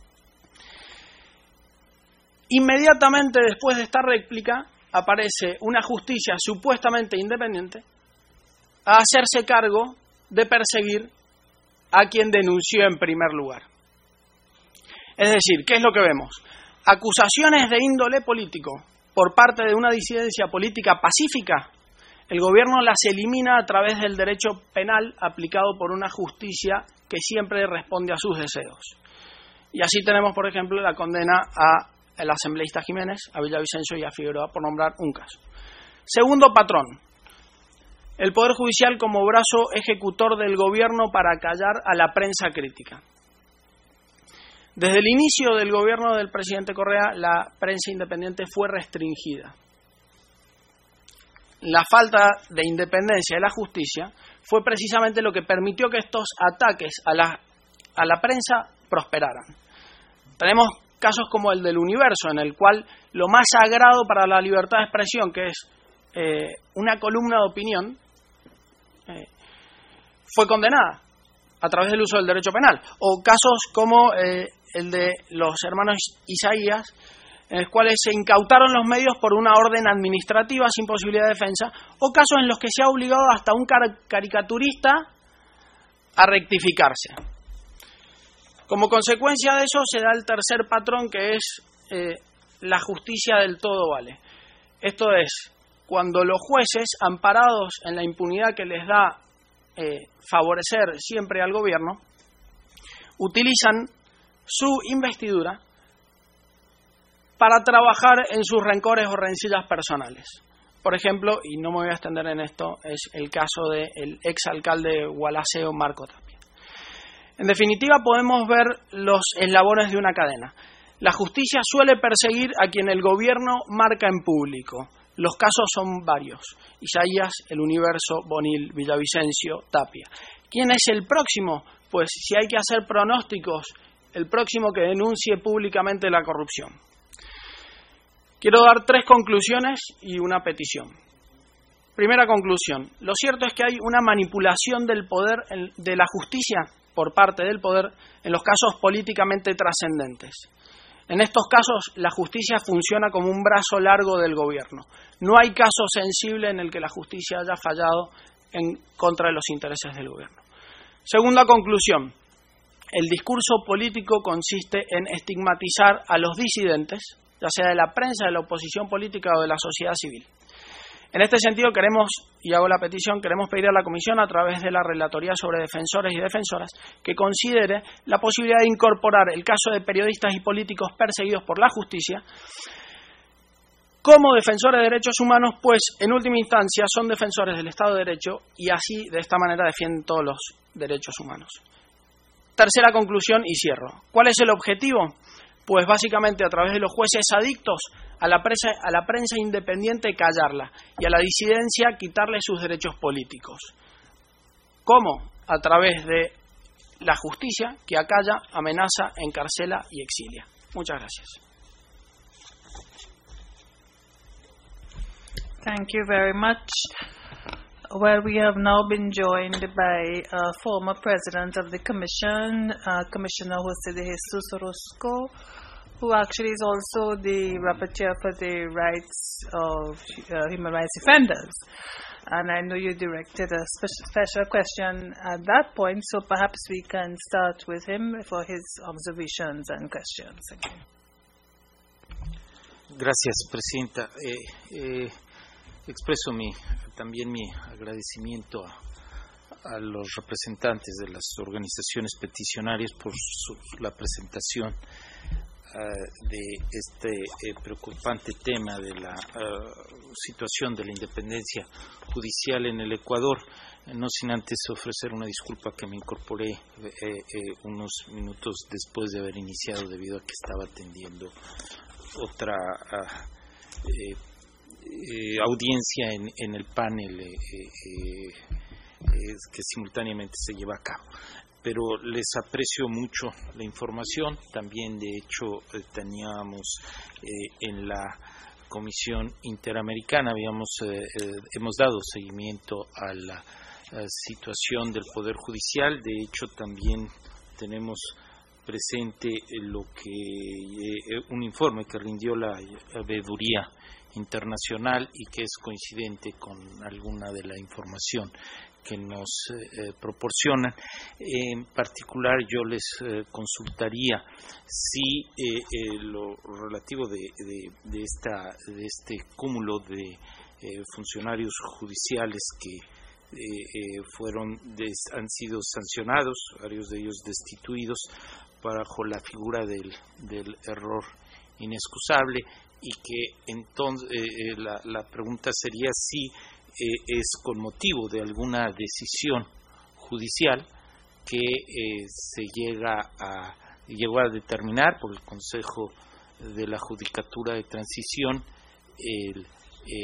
Inmediatamente después de esta réplica aparece una justicia supuestamente independiente a hacerse cargo de perseguir a quien denunció en primer lugar. Es decir, ¿qué es lo que vemos? Acusaciones de índole político por parte de una disidencia política pacífica, el gobierno las elimina a través del derecho penal aplicado por una justicia que siempre responde a sus deseos. Y así tenemos, por ejemplo, la condena al asambleísta Jiménez, a Villavicencio y a Figueroa, por nombrar un caso. Segundo patrón, el Poder Judicial como brazo ejecutor del gobierno para callar a la prensa crítica. Desde el inicio del gobierno del presidente Correa, la prensa independiente fue restringida. La falta de independencia de la justicia fue precisamente lo que permitió que estos ataques a la, a la prensa prosperaran. Tenemos casos como el del Universo, en el cual lo más sagrado para la libertad de expresión, que es eh, una columna de opinión, eh, fue condenada a través del uso del derecho penal. O casos como eh, el de los hermanos Isaías, en los cuales se incautaron los medios por una orden administrativa sin posibilidad de defensa, o casos en los que se ha obligado hasta un car- caricaturista a rectificarse. Como consecuencia de eso se da el tercer patrón, que es eh, la justicia del todo vale. Esto es, cuando los jueces, amparados en la impunidad que les da eh, favorecer siempre al gobierno, utilizan su investidura para trabajar en sus rencores o rencillas personales. Por ejemplo, y no me voy a extender en esto, es el caso del exalcalde Gualaceo, Marco Tapia. En definitiva, podemos ver los eslabones de una cadena. La justicia suele perseguir a quien el gobierno marca en público. Los casos son varios. Isaías, El Universo, Bonil, Villavicencio, Tapia. ¿Quién es el próximo? Pues si hay que hacer pronósticos, el próximo que denuncie públicamente la corrupción. Quiero dar tres conclusiones y una petición. Primera conclusión. Lo cierto es que hay una manipulación del poder, de la justicia por parte del poder en los casos políticamente trascendentes. En estos casos, la justicia funciona como un brazo largo del gobierno. No hay caso sensible en el que la justicia haya fallado en contra de los intereses del gobierno. Segunda conclusión. El discurso político consiste en estigmatizar a los disidentes, ya sea de la prensa, de la oposición política o de la sociedad civil. En este sentido queremos, y hago la petición, queremos pedir a la Comisión, a través de la Relatoría sobre Defensores y Defensoras, que considere la posibilidad de incorporar el caso de periodistas y políticos perseguidos por la justicia como defensores de derechos humanos, pues en última instancia son defensores del Estado de Derecho y así, de esta manera, defienden todos los derechos humanos. Tercera conclusión y cierro. ¿Cuál es el objetivo? Pues básicamente a través de los jueces adictos a la prensa, a la prensa independiente callarla y a la disidencia quitarle sus derechos políticos. ¿Cómo? A través de la justicia que acalla, amenaza, encarcela y exilia. Muchas gracias. Thank you very much. Well, we have now been joined by uh, former president of the commission, uh, Commissioner Jose de Jesus Orozco, who actually is also the rapporteur for the rights of uh, human rights offenders. And I know you directed a special, special question at that point, so perhaps we can start with him for his observations and questions. Again. Gracias, Presidenta. Eh, eh, expreso mi, también mi agradecimiento a, a los representantes de las organizaciones peticionarias por su, la presentación uh, de este eh, preocupante tema de la uh, situación de la independencia judicial en el Ecuador, no sin antes ofrecer una disculpa que me incorporé eh, eh, unos minutos después de haber iniciado debido a que estaba atendiendo otra uh, eh, eh, audiencia en, en el panel eh, eh, eh, que simultáneamente se lleva a cabo. Pero les aprecio mucho la información. También, de hecho, eh, teníamos eh, en la Comisión Interamericana, habíamos eh, eh, hemos dado seguimiento a la, a la situación del Poder Judicial. De hecho, también tenemos presente lo que eh, un informe que rindió la Veeduría Internacional y que es coincidente con alguna de la información que nos eh, proporcionan. En particular, yo les eh, consultaría si eh, eh, lo relativo de, de, de, esta, de este cúmulo de eh, funcionarios judiciales que eh, eh, fueron des, han sido sancionados, varios de ellos destituidos, bajo la figura del, del error inexcusable, y que entonces eh, la, la pregunta sería si eh, es con motivo de alguna decisión judicial que eh, se llega a llegó a determinar por el Consejo de la Judicatura de Transición el, eh,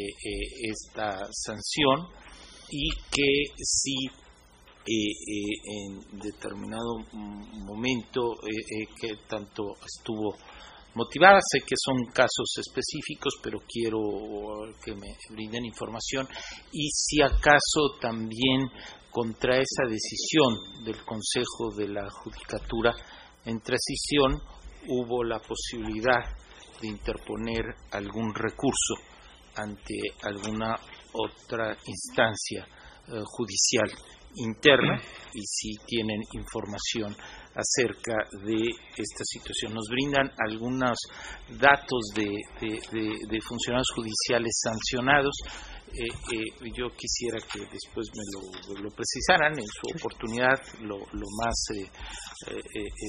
eh, esta sanción, y que si Eh, eh, en determinado momento eh, eh, que tanto estuvo motivada. Sé que son casos específicos, pero quiero que me brinden información, y si acaso también contra esa decisión del Consejo de la Judicatura en Transición hubo la posibilidad de interponer algún recurso ante alguna otra instancia eh, judicial interna, y si tienen información acerca de esta situación. Nos brindan algunos datos de, de, de, de funcionarios judiciales sancionados. Eh, eh, yo quisiera que después me lo, lo precisaran en su oportunidad, lo, lo más eh, eh,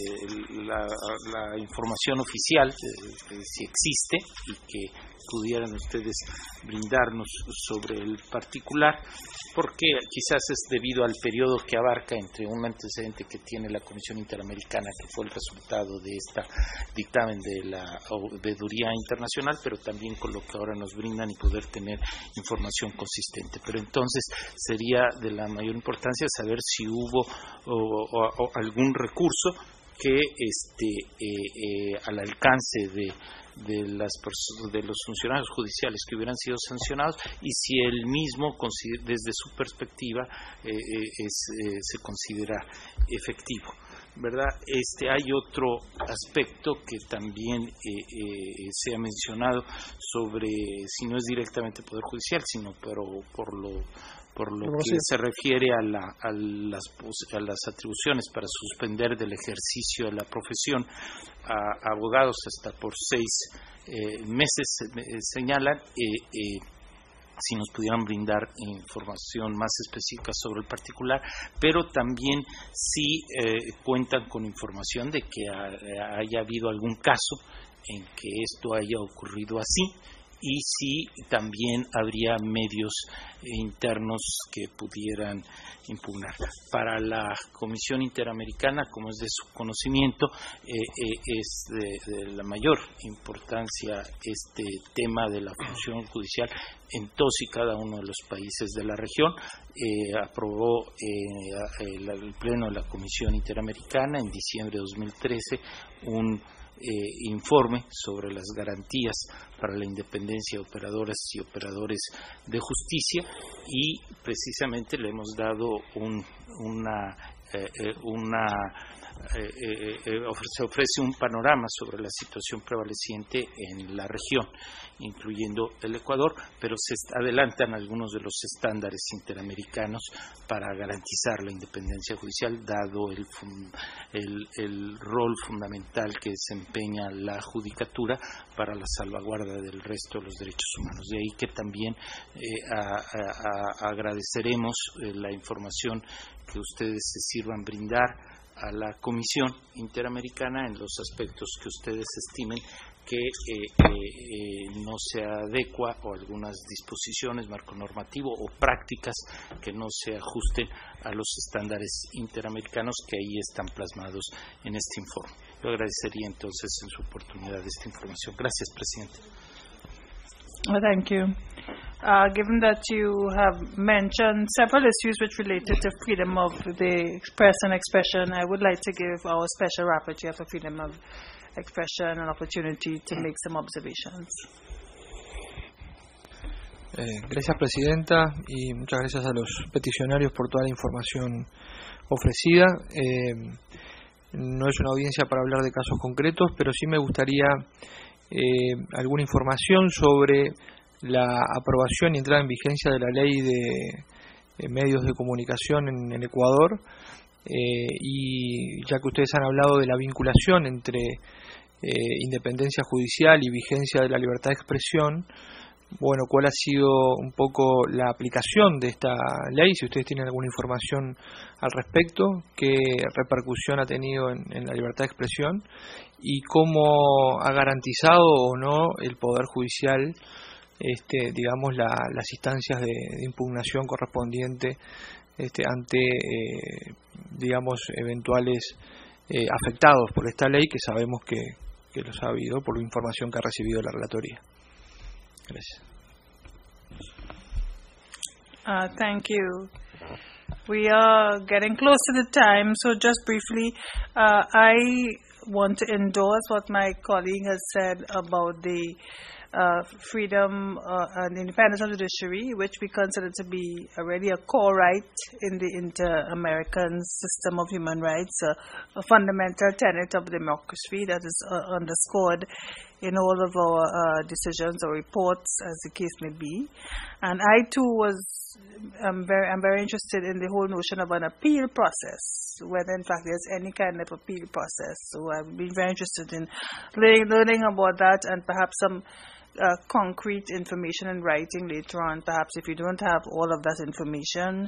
eh, la, la información oficial, eh, eh, si existe, y que pudieran ustedes brindarnos sobre el particular, porque quizás es debido al periodo que abarca entre un antecedente que tiene la Comisión Interamericana, que fue el resultado de este dictamen de la Veeduría Internacional, pero también con lo que ahora nos brindan y poder tener información consistente. Pero entonces sería de la mayor importancia saber si hubo o, o, o algún recurso que este eh, eh, al alcance de de las de los funcionarios judiciales que hubieran sido sancionados, y si él mismo desde su perspectiva eh, es, eh, se considera efectivo, ¿verdad? Este hay otro aspecto que también eh, eh, se ha mencionado sobre, si no es directamente Poder Judicial, sino pero por lo por lo que se refiere a, la, a, las, a las atribuciones para suspender del ejercicio de la profesión a abogados hasta por seis eh, meses, eh, señalan, eh, eh, si nos pudieran brindar información más específica sobre el particular, pero también si eh, cuentan con información de que ha, haya habido algún caso en que esto haya ocurrido así, y si también habría medios internos que pudieran impugnar. Para la Comisión Interamericana, como es de su conocimiento, eh, eh, es de, de la mayor importancia este tema de la función judicial en todos y cada uno de los países de la región. Eh, aprobó eh, el, el Pleno de la Comisión Interamericana en diciembre de dos mil trece un Eh, informe sobre las garantías para la independencia de operadoras y operadores de justicia, y precisamente le hemos dado un, una, eh, eh, una eh, eh, eh, se ofrece un panorama sobre la situación prevaleciente en la región, incluyendo el Ecuador, pero se adelantan algunos de los estándares interamericanos para garantizar la independencia judicial, dado el, el, el rol fundamental que desempeña la judicatura para la salvaguarda del resto de los derechos humanos. De ahí que también eh, a, a, a agradeceremos eh, la información que ustedes se sirvan brindar a la Comisión Interamericana en los aspectos que ustedes estimen que eh, eh, no se adecua, o algunas disposiciones, marco normativo o prácticas que no se ajusten a los estándares interamericanos que ahí están plasmados en este informe. Yo agradecería entonces en su oportunidad esta información. Gracias, Presidente. Well, thank you. Uh, given that you have mentioned several issues which related to freedom of the press and expression, I would like to give our Special Rapporteur for Freedom of Expression an opportunity to make some observations. Eh, gracias, Presidenta, y muchas gracias a los peticionarios por toda la información ofrecida. Eh, no es una audiencia para hablar de casos concretos, pero sí me gustaría eh, alguna información sobre la aprobación y entrada en vigencia de la ley de, de medios de comunicación en, en Ecuador, eh, y ya que ustedes han hablado de la vinculación entre eh, independencia judicial y vigencia de la libertad de expresión, bueno, ¿cuál ha sido un poco la aplicación de esta ley? Si ustedes tienen alguna información al respecto, ¿qué repercusión ha tenido en, en la libertad de expresión? Y cómo ha garantizado o no el Poder Judicial, este, digamos, la, las instancias de, de impugnación correspondiente este, ante, eh, digamos, eventuales eh, afectados por esta ley, que sabemos que, que los ha habido por la información que ha recibido la relatoría. Gracias. Uh, thank you. We are getting close to the time, so just briefly, uh, I want to endorse what my colleague has said about the uh, freedom uh, and independence of the judiciary, which we consider to be already a core right in the inter-American system of human rights, uh, a fundamental tenet of democracy that is uh, underscored in all of our uh, decisions or reports, as the case may be. And I too was I'm very I'm very interested in the whole notion of an appeal process, whether in fact there's any kind of appeal process. So I've been very interested in learning, learning about that, and perhaps some uh, concrete information in writing later on, perhaps if you don't have all of that information.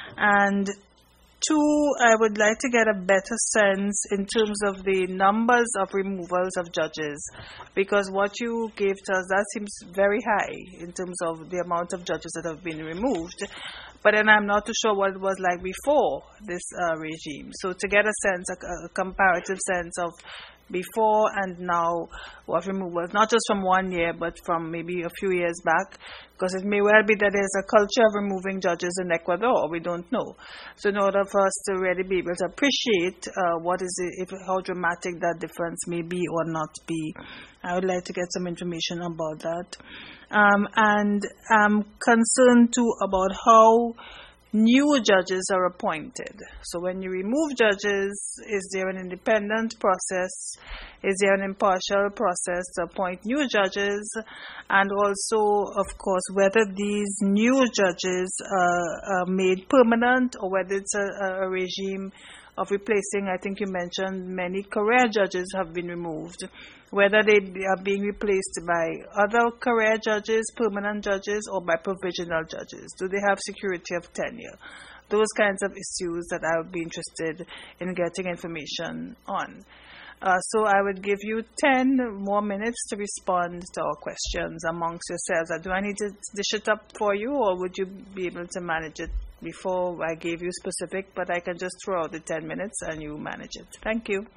And two, I would like to get a better sense in terms of the numbers of removals of judges, because what you gave to us, that seems very high in terms of the amount of judges that have been removed. But then I'm not too sure what it was like before this uh, regime. So to get a sense, a, a comparative sense of before and now of removals, not just from one year, but from maybe a few years back, because it may well be that there's a culture of removing judges in Ecuador, we don't know. So in order for us to really be able to appreciate uh, what is it, if, how dramatic that difference may be or not be, I would like to get some information about that. Um, and I'm concerned too about how new judges are appointed. So when you remove judges, is there an independent process? Is there an impartial process to appoint new judges? And also, of course, whether these new judges uh, are made permanent, or whether it's a, a regime of replacing, I think you mentioned many career judges have been removed, whether they are being replaced by other career judges, permanent judges, or by provisional judges. Do they have security of tenure? Those kinds of issues that I would be interested in getting information on. Uh, so I would give you ten more minutes to respond to our questions amongst yourselves. Uh, do I need to dish it up for you, or would you be able to manage it before I gave you specific? But I can just throw out the ten minutes and you manage it. Thank you.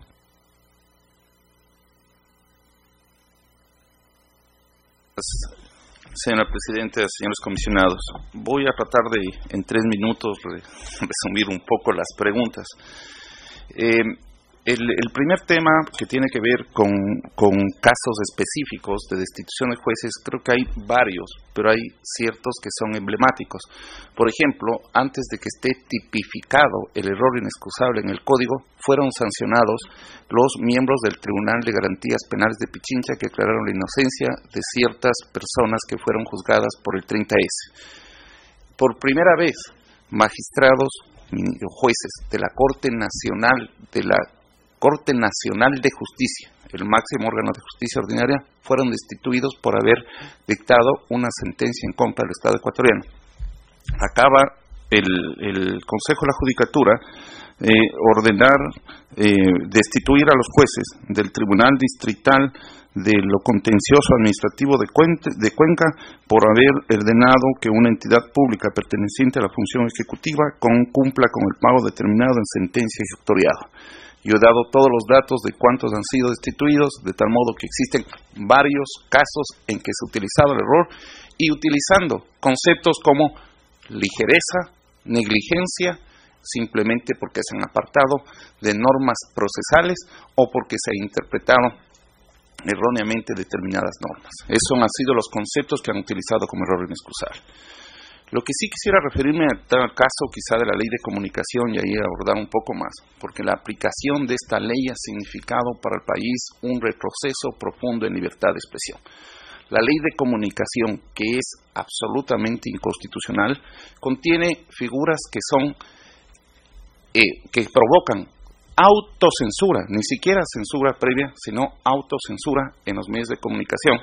Señora Presidenta, señores comisionados, voy a tratar de, en tres minutos, re, resumir un poco las preguntas. Eh, el, el primer tema, que tiene que ver con, con casos específicos de destitución de jueces, creo que hay varios, pero hay ciertos que son emblemáticos. Por ejemplo, antes de que esté tipificado el error inexcusable en el Código, fueron sancionados los miembros del Tribunal de Garantías Penales de Pichincha que declararon la inocencia de ciertas personas que fueron juzgadas por el treinta ese. Por primera vez, magistrados o jueces de la Corte Nacional de la Corte Nacional de Justicia, el máximo órgano de justicia ordinaria, fueron destituidos por haber dictado una sentencia en contra del Estado ecuatoriano. Acaba el, el Consejo de la Judicatura eh, ordenar eh, destituir a los jueces del Tribunal Distrital de lo Contencioso Administrativo de, Cuente, de Cuenca por haber ordenado que una entidad pública perteneciente a la función ejecutiva con, cumpla con el pago determinado en sentencia ejecutoriada. Yo he dado todos los datos de cuántos han sido destituidos, de tal modo que existen varios casos en que se ha utilizado el error y utilizando conceptos como ligereza, negligencia, simplemente porque se han apartado de normas procesales o porque se han interpretado erróneamente determinadas normas. Esos han sido los conceptos que han utilizado como error inexcusable. Lo que sí quisiera referirme al caso quizá de la ley de comunicación y ahí abordar un poco más, porque la aplicación de esta ley ha significado para el país un retroceso profundo en libertad de expresión. La ley de comunicación, que es absolutamente inconstitucional, contiene figuras que son, eh, que provocan autocensura, ni siquiera censura previa, sino autocensura en los medios de comunicación,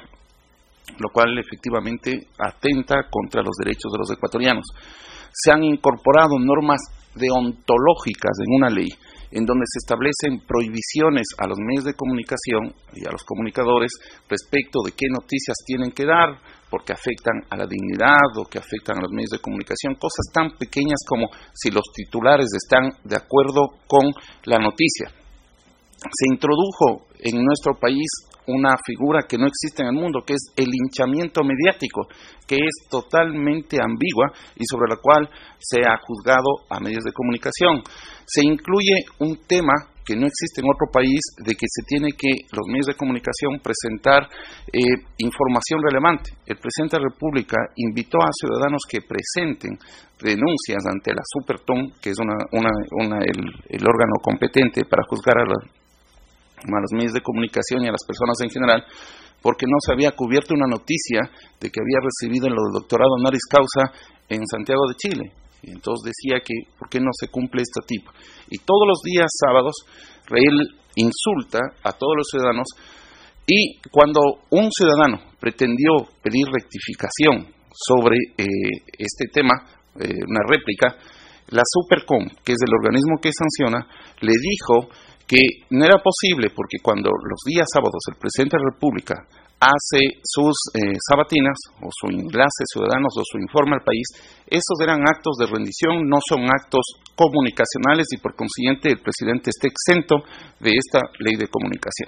lo cual efectivamente atenta contra los derechos de los ecuatorianos. Se han incorporado normas deontológicas en una ley, en donde se establecen prohibiciones a los medios de comunicación y a los comunicadores respecto de qué noticias tienen que dar, porque afectan a la dignidad o que afectan a los medios de comunicación, cosas tan pequeñas como si los titulares están de acuerdo con la noticia. Se introdujo en nuestro país una figura que no existe en el mundo, que es el linchamiento mediático, que es totalmente ambigua y sobre la cual se ha juzgado a medios de comunicación. Se incluye un tema que no existe en otro país, de que se tiene que los medios de comunicación presentar eh, información relevante. El presidente de la República invitó a ciudadanos que presenten denuncias ante la Supertom, que es una, una, una, el, el órgano competente para juzgar a, la, a los medios de comunicación y a las personas en general, porque no se había cubierto una noticia de que había recibido el doctorado honoris causa en Santiago de Chile. Y entonces decía que, ¿por qué no se cumple este tipo? Y todos los días sábados, él insulta a todos los ciudadanos, y cuando un ciudadano pretendió pedir rectificación sobre eh, este tema, eh, una réplica, la Supercom, que es el organismo que sanciona, le dijo que no era posible, porque cuando los días sábados el presidente de la República hace sus eh, sabatinas o su enlace ciudadanos o su informe al país, esos eran actos de rendición, no son actos comunicacionales y por consiguiente el presidente está exento de esta ley de comunicación.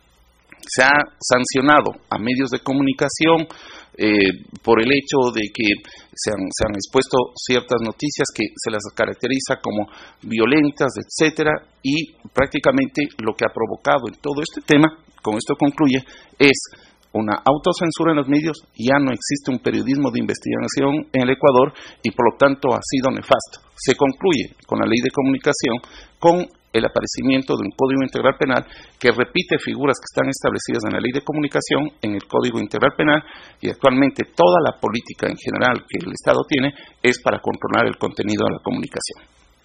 Se ha sancionado a medios de comunicación eh, por el hecho de que se han, se han expuesto ciertas noticias que se las caracteriza como violentas, etcétera, y prácticamente lo que ha provocado en todo este tema, con esto concluye, es una autocensura en los medios. Ya no existe un periodismo de investigación en el Ecuador y por lo tanto ha sido nefasto. Se concluye con la ley de comunicación con el aparecimiento de un Código Integral Penal que repite figuras que están establecidas en la ley de comunicación, en el Código Integral Penal, y actualmente toda la política en general que el Estado tiene es para controlar el contenido de la comunicación.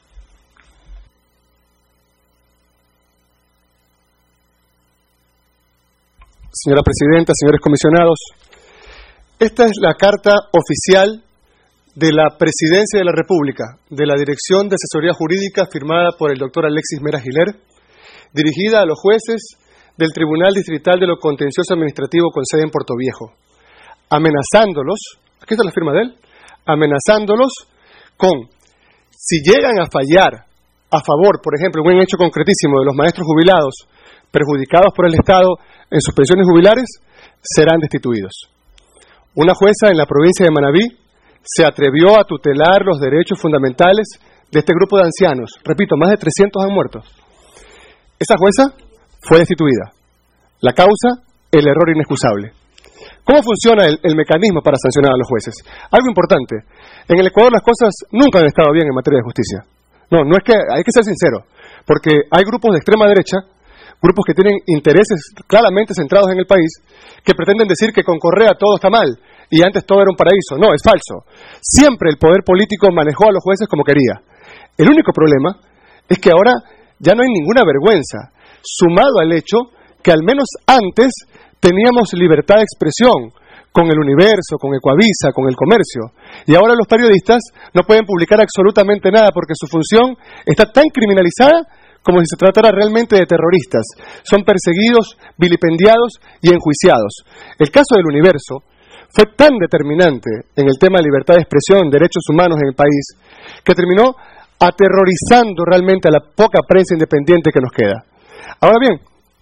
Señora Presidenta, señores comisionados, esta es la carta oficial de la Presidencia de la República, de la Dirección de Asesoría Jurídica, firmada por el doctor Alexis Mera Giler, dirigida a los jueces del Tribunal Distrital de lo Contencioso Administrativo con sede en Puerto Viejo, amenazándolos, aquí está la firma de él, amenazándolos con, si llegan a fallar a favor, por ejemplo, en un hecho concretísimo de los maestros jubilados perjudicados por el Estado en sus pensiones jubilares, serán destituidos. Una jueza en la provincia de Manabí se atrevió a tutelar los derechos fundamentales de este grupo de ancianos. Repito, más de trescientos han muerto. Esa jueza fue destituida. La causa, el error inexcusable. ¿Cómo funciona el, el mecanismo para sancionar a los jueces? Algo importante. En el Ecuador las cosas nunca han estado bien en materia de justicia. No, no es que, hay que ser sincero, porque hay grupos de extrema derecha, grupos que tienen intereses claramente centrados en el país, que pretenden decir que con Correa todo está mal y antes todo era un paraíso. No, es falso. Siempre el poder político manejó a los jueces como quería. El único problema es que ahora ya no hay ninguna vergüenza, sumado al hecho que al menos antes teníamos libertad de expresión con el Universo, con Ecuavisa, con el Comercio. Y ahora los periodistas no pueden publicar absolutamente nada porque su función está tan criminalizada como si se tratara realmente de terroristas. Son perseguidos, vilipendiados y enjuiciados. El caso del Universo fue tan determinante en el tema de libertad de expresión, derechos humanos en el país, que terminó aterrorizando realmente a la poca prensa independiente que nos queda. Ahora bien,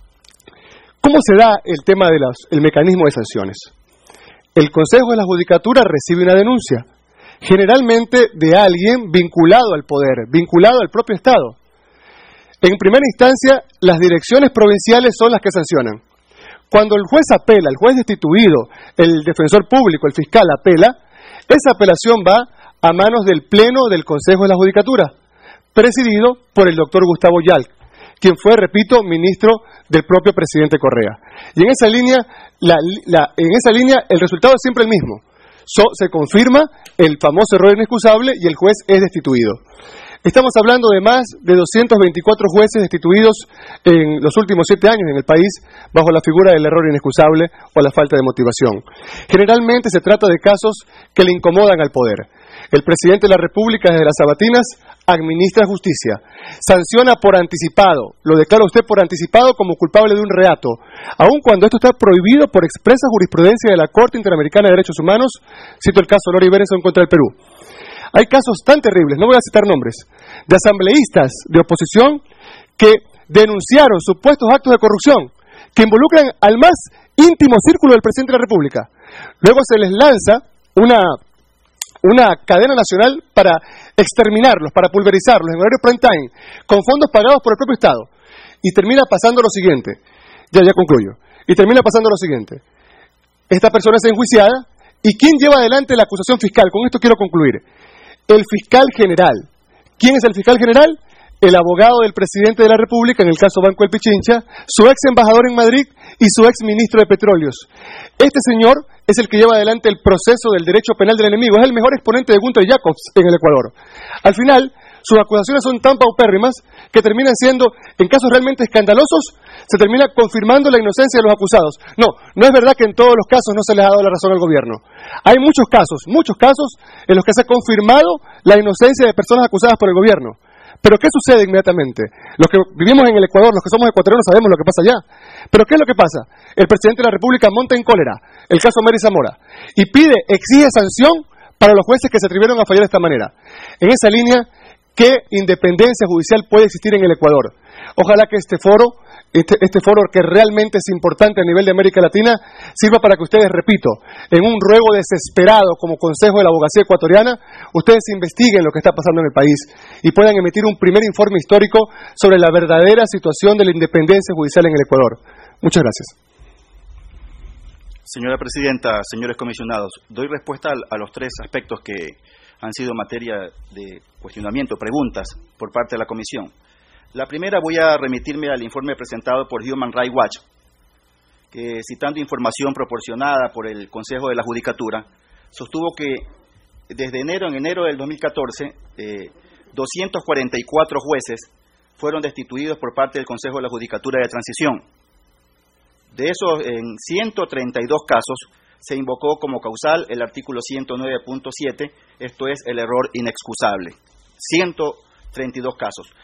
¿cómo se da el tema del el mecanismo de sanciones? El Consejo de la Judicatura recibe una denuncia, generalmente de alguien vinculado al poder, vinculado al propio Estado. En primera instancia, las direcciones provinciales son las que sancionan. Cuando el juez apela, el juez destituido, el defensor público, el fiscal apela, esa apelación va a manos del Pleno del Consejo de la Judicatura, presidido por el doctor Gustavo Yalc, quien fue, repito, ministro del propio presidente Correa. Y en esa línea, la, la, en esa línea el resultado es siempre el mismo. So, se confirma el famoso error inexcusable y el juez es destituido. Estamos hablando de más de doscientos veinticuatro jueces destituidos en los últimos siete años en el país bajo la figura del error inexcusable o la falta de motivación. Generalmente se trata de casos que le incomodan al poder. El presidente de la República, desde las sabatinas, administra justicia, sanciona por anticipado, lo declara usted por anticipado como culpable de un reato, aun cuando esto está prohibido por expresa jurisprudencia de la Corte Interamericana de Derechos Humanos, cito el caso Lori Berenson contra el Perú. Hay casos tan terribles, no voy a citar nombres, de asambleístas de oposición que denunciaron supuestos actos de corrupción que involucran al más íntimo círculo del presidente de la República. Luego se les lanza una, una cadena nacional para exterminarlos, para pulverizarlos en horario prime time, con fondos pagados por el propio Estado. Y termina pasando lo siguiente, ya, ya concluyo, y termina pasando lo siguiente. Esta persona es enjuiciada, ¿y quién lleva adelante la acusación fiscal? Con esto quiero concluir. El fiscal general. ¿Quién es el fiscal general? El abogado del presidente de la República, en el caso Banco del Pichincha, su ex embajador en Madrid y su ex ministro de Petróleos. Este señor es el que lleva adelante el proceso del derecho penal del enemigo. Es el mejor exponente de Gunther Jacobs en el Ecuador. Al final, sus acusaciones son tan paupérrimas que terminan siendo, en casos realmente escandalosos, se termina confirmando la inocencia de los acusados. No, no es verdad que en todos los casos no se les ha dado la razón al gobierno. Hay muchos casos, muchos casos en los que se ha confirmado la inocencia de personas acusadas por el gobierno. Pero ¿qué sucede inmediatamente? Los que vivimos en el Ecuador, los que somos ecuatorianos, sabemos lo que pasa allá. Pero ¿qué es lo que pasa? El presidente de la República monta en cólera el caso Mary Zamora y pide, exige sanción para los jueces que se atrevieron a fallar de esta manera. En esa línea, ¿qué independencia judicial puede existir en el Ecuador? Ojalá que este foro, este, este foro que realmente es importante a nivel de América Latina, sirva para que ustedes, repito, en un ruego desesperado como Consejo de la Abogacía Ecuatoriana, ustedes investiguen lo que está pasando en el país y puedan emitir un primer informe histórico sobre la verdadera situación de la independencia judicial en el Ecuador. Muchas gracias. Señora Presidenta, señores comisionados, doy respuesta a los tres aspectos que han sido materia de cuestionamiento, preguntas por parte de la Comisión. La primera, voy a remitirme al informe presentado por Human Rights Watch, que citando información proporcionada por el Consejo de la Judicatura, sostuvo que desde enero, en enero del dos mil catorce, eh, doscientos cuarenta y cuatro jueces fueron destituidos por parte del Consejo de la Judicatura de Transición. De esos, en ciento treinta y dos casos, se invocó como causal el artículo ciento nueve punto siete, esto es el error inexcusable. ciento treinta y dos casos.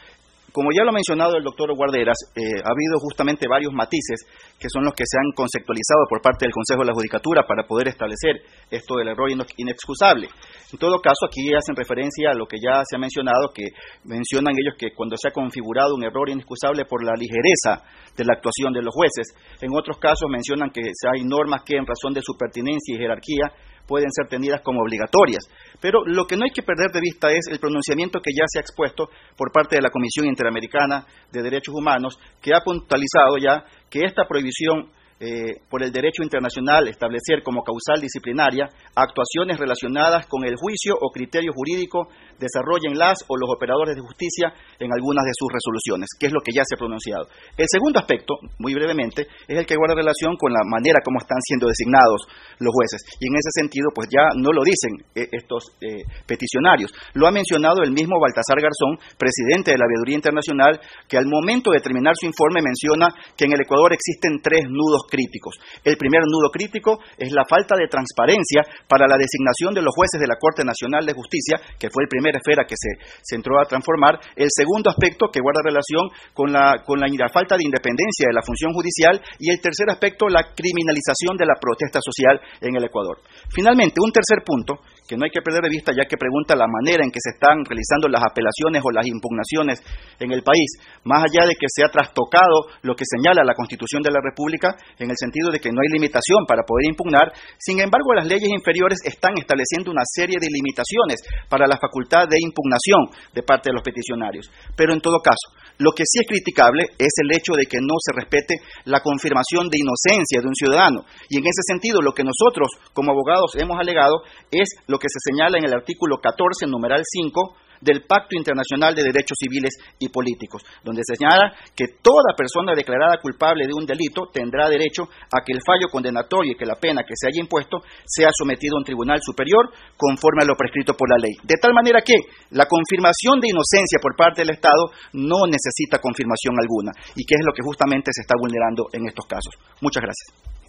como ya lo ha mencionado el doctor Guarderas, eh, ha habido justamente varios matices que son los que se han conceptualizado por parte del Consejo de la Judicatura para poder establecer esto del error inexcusable. En todo caso, aquí hacen referencia a lo que ya se ha mencionado, que mencionan ellos que cuando se ha configurado un error inexcusable por la ligereza de la actuación de los jueces. En otros casos mencionan que hay normas que en razón de su pertinencia y jerarquía pueden ser tenidas como obligatorias. Pero lo que no hay que perder de vista es el pronunciamiento que ya se ha expuesto por parte de la Comisión Interamericana de Derechos Humanos, que ha puntualizado ya que esta prohibición eh, por el derecho internacional establecer como causal disciplinaria actuaciones relacionadas con el juicio o criterio jurídico desarrollen las o los operadores de justicia en algunas de sus resoluciones, que es lo que ya se ha pronunciado. El segundo aspecto, muy brevemente, es el que guarda relación con la manera como están siendo designados los jueces, y en ese sentido, pues ya no lo dicen eh, estos eh, peticionarios, lo ha mencionado el mismo Baltasar Garzón, presidente de la Veeduría Internacional, que al momento de terminar su informe menciona que en el Ecuador existen tres nudos críticos. El primer nudo crítico es la falta de transparencia para la designación de los jueces de la Corte Nacional de Justicia, que fue el primer esfera que se, se entró a transformar. El segundo aspecto que guarda relación con la, con la, la falta de independencia de la función judicial, y el tercer aspecto, la criminalización de la protesta social en el Ecuador. Finalmente, un tercer punto que no hay que perder de vista, ya que pregunta la manera en que se están realizando las apelaciones o las impugnaciones en el país, más allá de que se ha trastocado lo que señala la Constitución de la República, en el sentido de que no hay limitación para poder impugnar. Sin embargo, las leyes inferiores están estableciendo una serie de limitaciones para la facultad de impugnación de parte de los peticionarios. Pero en todo caso, lo que sí es criticable es el hecho de que no se respete la confirmación de inocencia de un ciudadano. Y en ese sentido, lo que nosotros, como abogados, hemos alegado es lo que se señala en el artículo catorce, numeral cinco, del Pacto Internacional de Derechos Civiles y Políticos, donde se señala que toda persona declarada culpable de un delito tendrá derecho a que el fallo condenatorio y que la pena que se haya impuesto sea sometido a un tribunal superior conforme a lo prescrito por la ley. De tal manera que la confirmación de inocencia por parte del Estado no necesita confirmación alguna, y que es lo que justamente se está vulnerando en estos casos. Muchas gracias.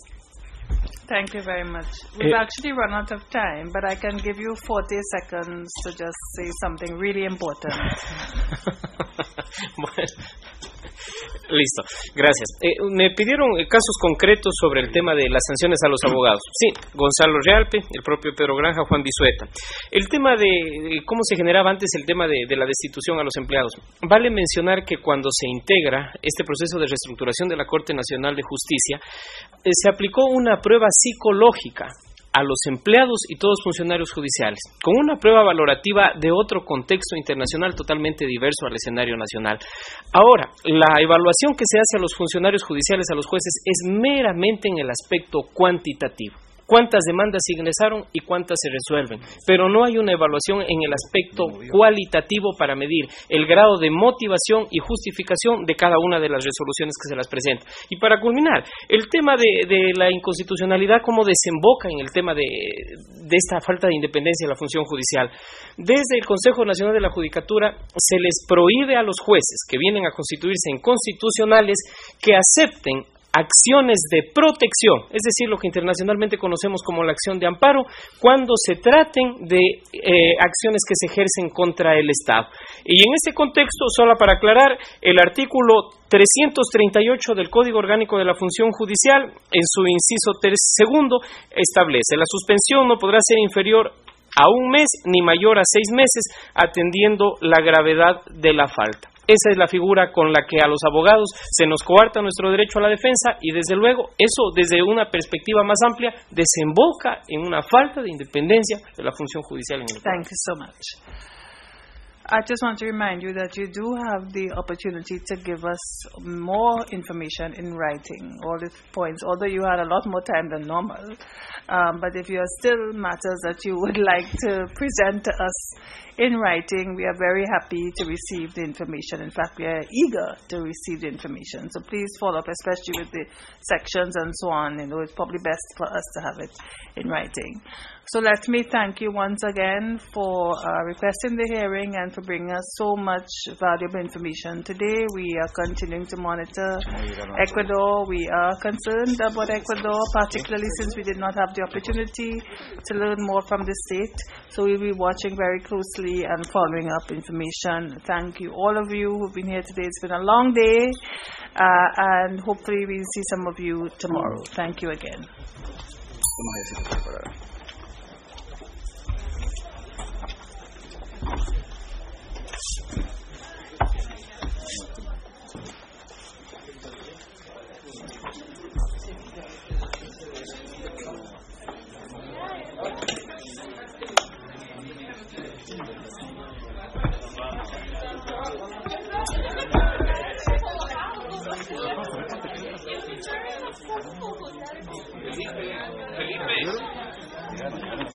Thank you very much. We've actually run out of time, but I can give you forty seconds to just say something really important. Bueno, listo, gracias. Eh, me pidieron casos concretos sobre el tema de las sanciones a los abogados. Sí, Gonzalo Realpe, el propio Pedro Granja, Juan Bisueta. El tema de, de cómo se generaba antes el tema de, de la destitución a los empleados. Vale mencionar que cuando se integra este proceso de reestructuración de la Corte Nacional de Justicia, eh, se aplicó una prueba psicológica a los empleados y todos funcionarios judiciales, con una prueba valorativa de otro contexto internacional totalmente diverso al escenario nacional. Ahora, la evaluación que se hace a los funcionarios judiciales, a los jueces, es meramente en el aspecto cuantitativo. Cuántas demandas se ingresaron y cuántas se resuelven, pero no hay una evaluación en el aspecto cualitativo para medir el grado de motivación y justificación de cada una de las resoluciones que se las presenta. Y para culminar, el tema de, de la inconstitucionalidad, cómo desemboca en el tema de, de esta falta de independencia de la función judicial. Desde el Consejo Nacional de la Judicatura se les prohíbe a los jueces que vienen a constituirse en constitucionales que acepten acciones de protección, es decir, lo que internacionalmente conocemos como la acción de amparo, cuando se traten de eh, acciones que se ejercen contra el Estado. Y en este contexto, solo para aclarar, el artículo trescientos treinta y ocho del Código Orgánico de la Función Judicial, en su inciso segundo, establece: la suspensión no podrá ser inferior a un mes ni mayor a seis meses, atendiendo la gravedad de la falta. Esa es la figura con la que a los abogados se nos coarta nuestro derecho a la defensa, y desde luego eso, desde una perspectiva más amplia, desemboca en una falta de independencia de la función judicial en el país. Thank you so much. I just want to remind you that you do have the opportunity to give us more information in writing, all the points, although you had a lot more time than normal. Um, but if there are still matters that you would like to present to us in writing, we are very happy to receive the information. In fact, we are eager to receive the information. So please follow up, especially with the sections and so on. You know, it's probably best for us to have it in writing. So let me thank you once again for uh, requesting the hearing and for bringing us so much valuable information today. We are continuing to monitor Ecuador. We are concerned about Ecuador, particularly since we did not have the opportunity to learn more from the state. So we'll be watching very closely and following up information. Thank you, all of you who've been here today. It's been a long day, uh, and hopefully we'll see some of you tomorrow. Thank you again. Felipe.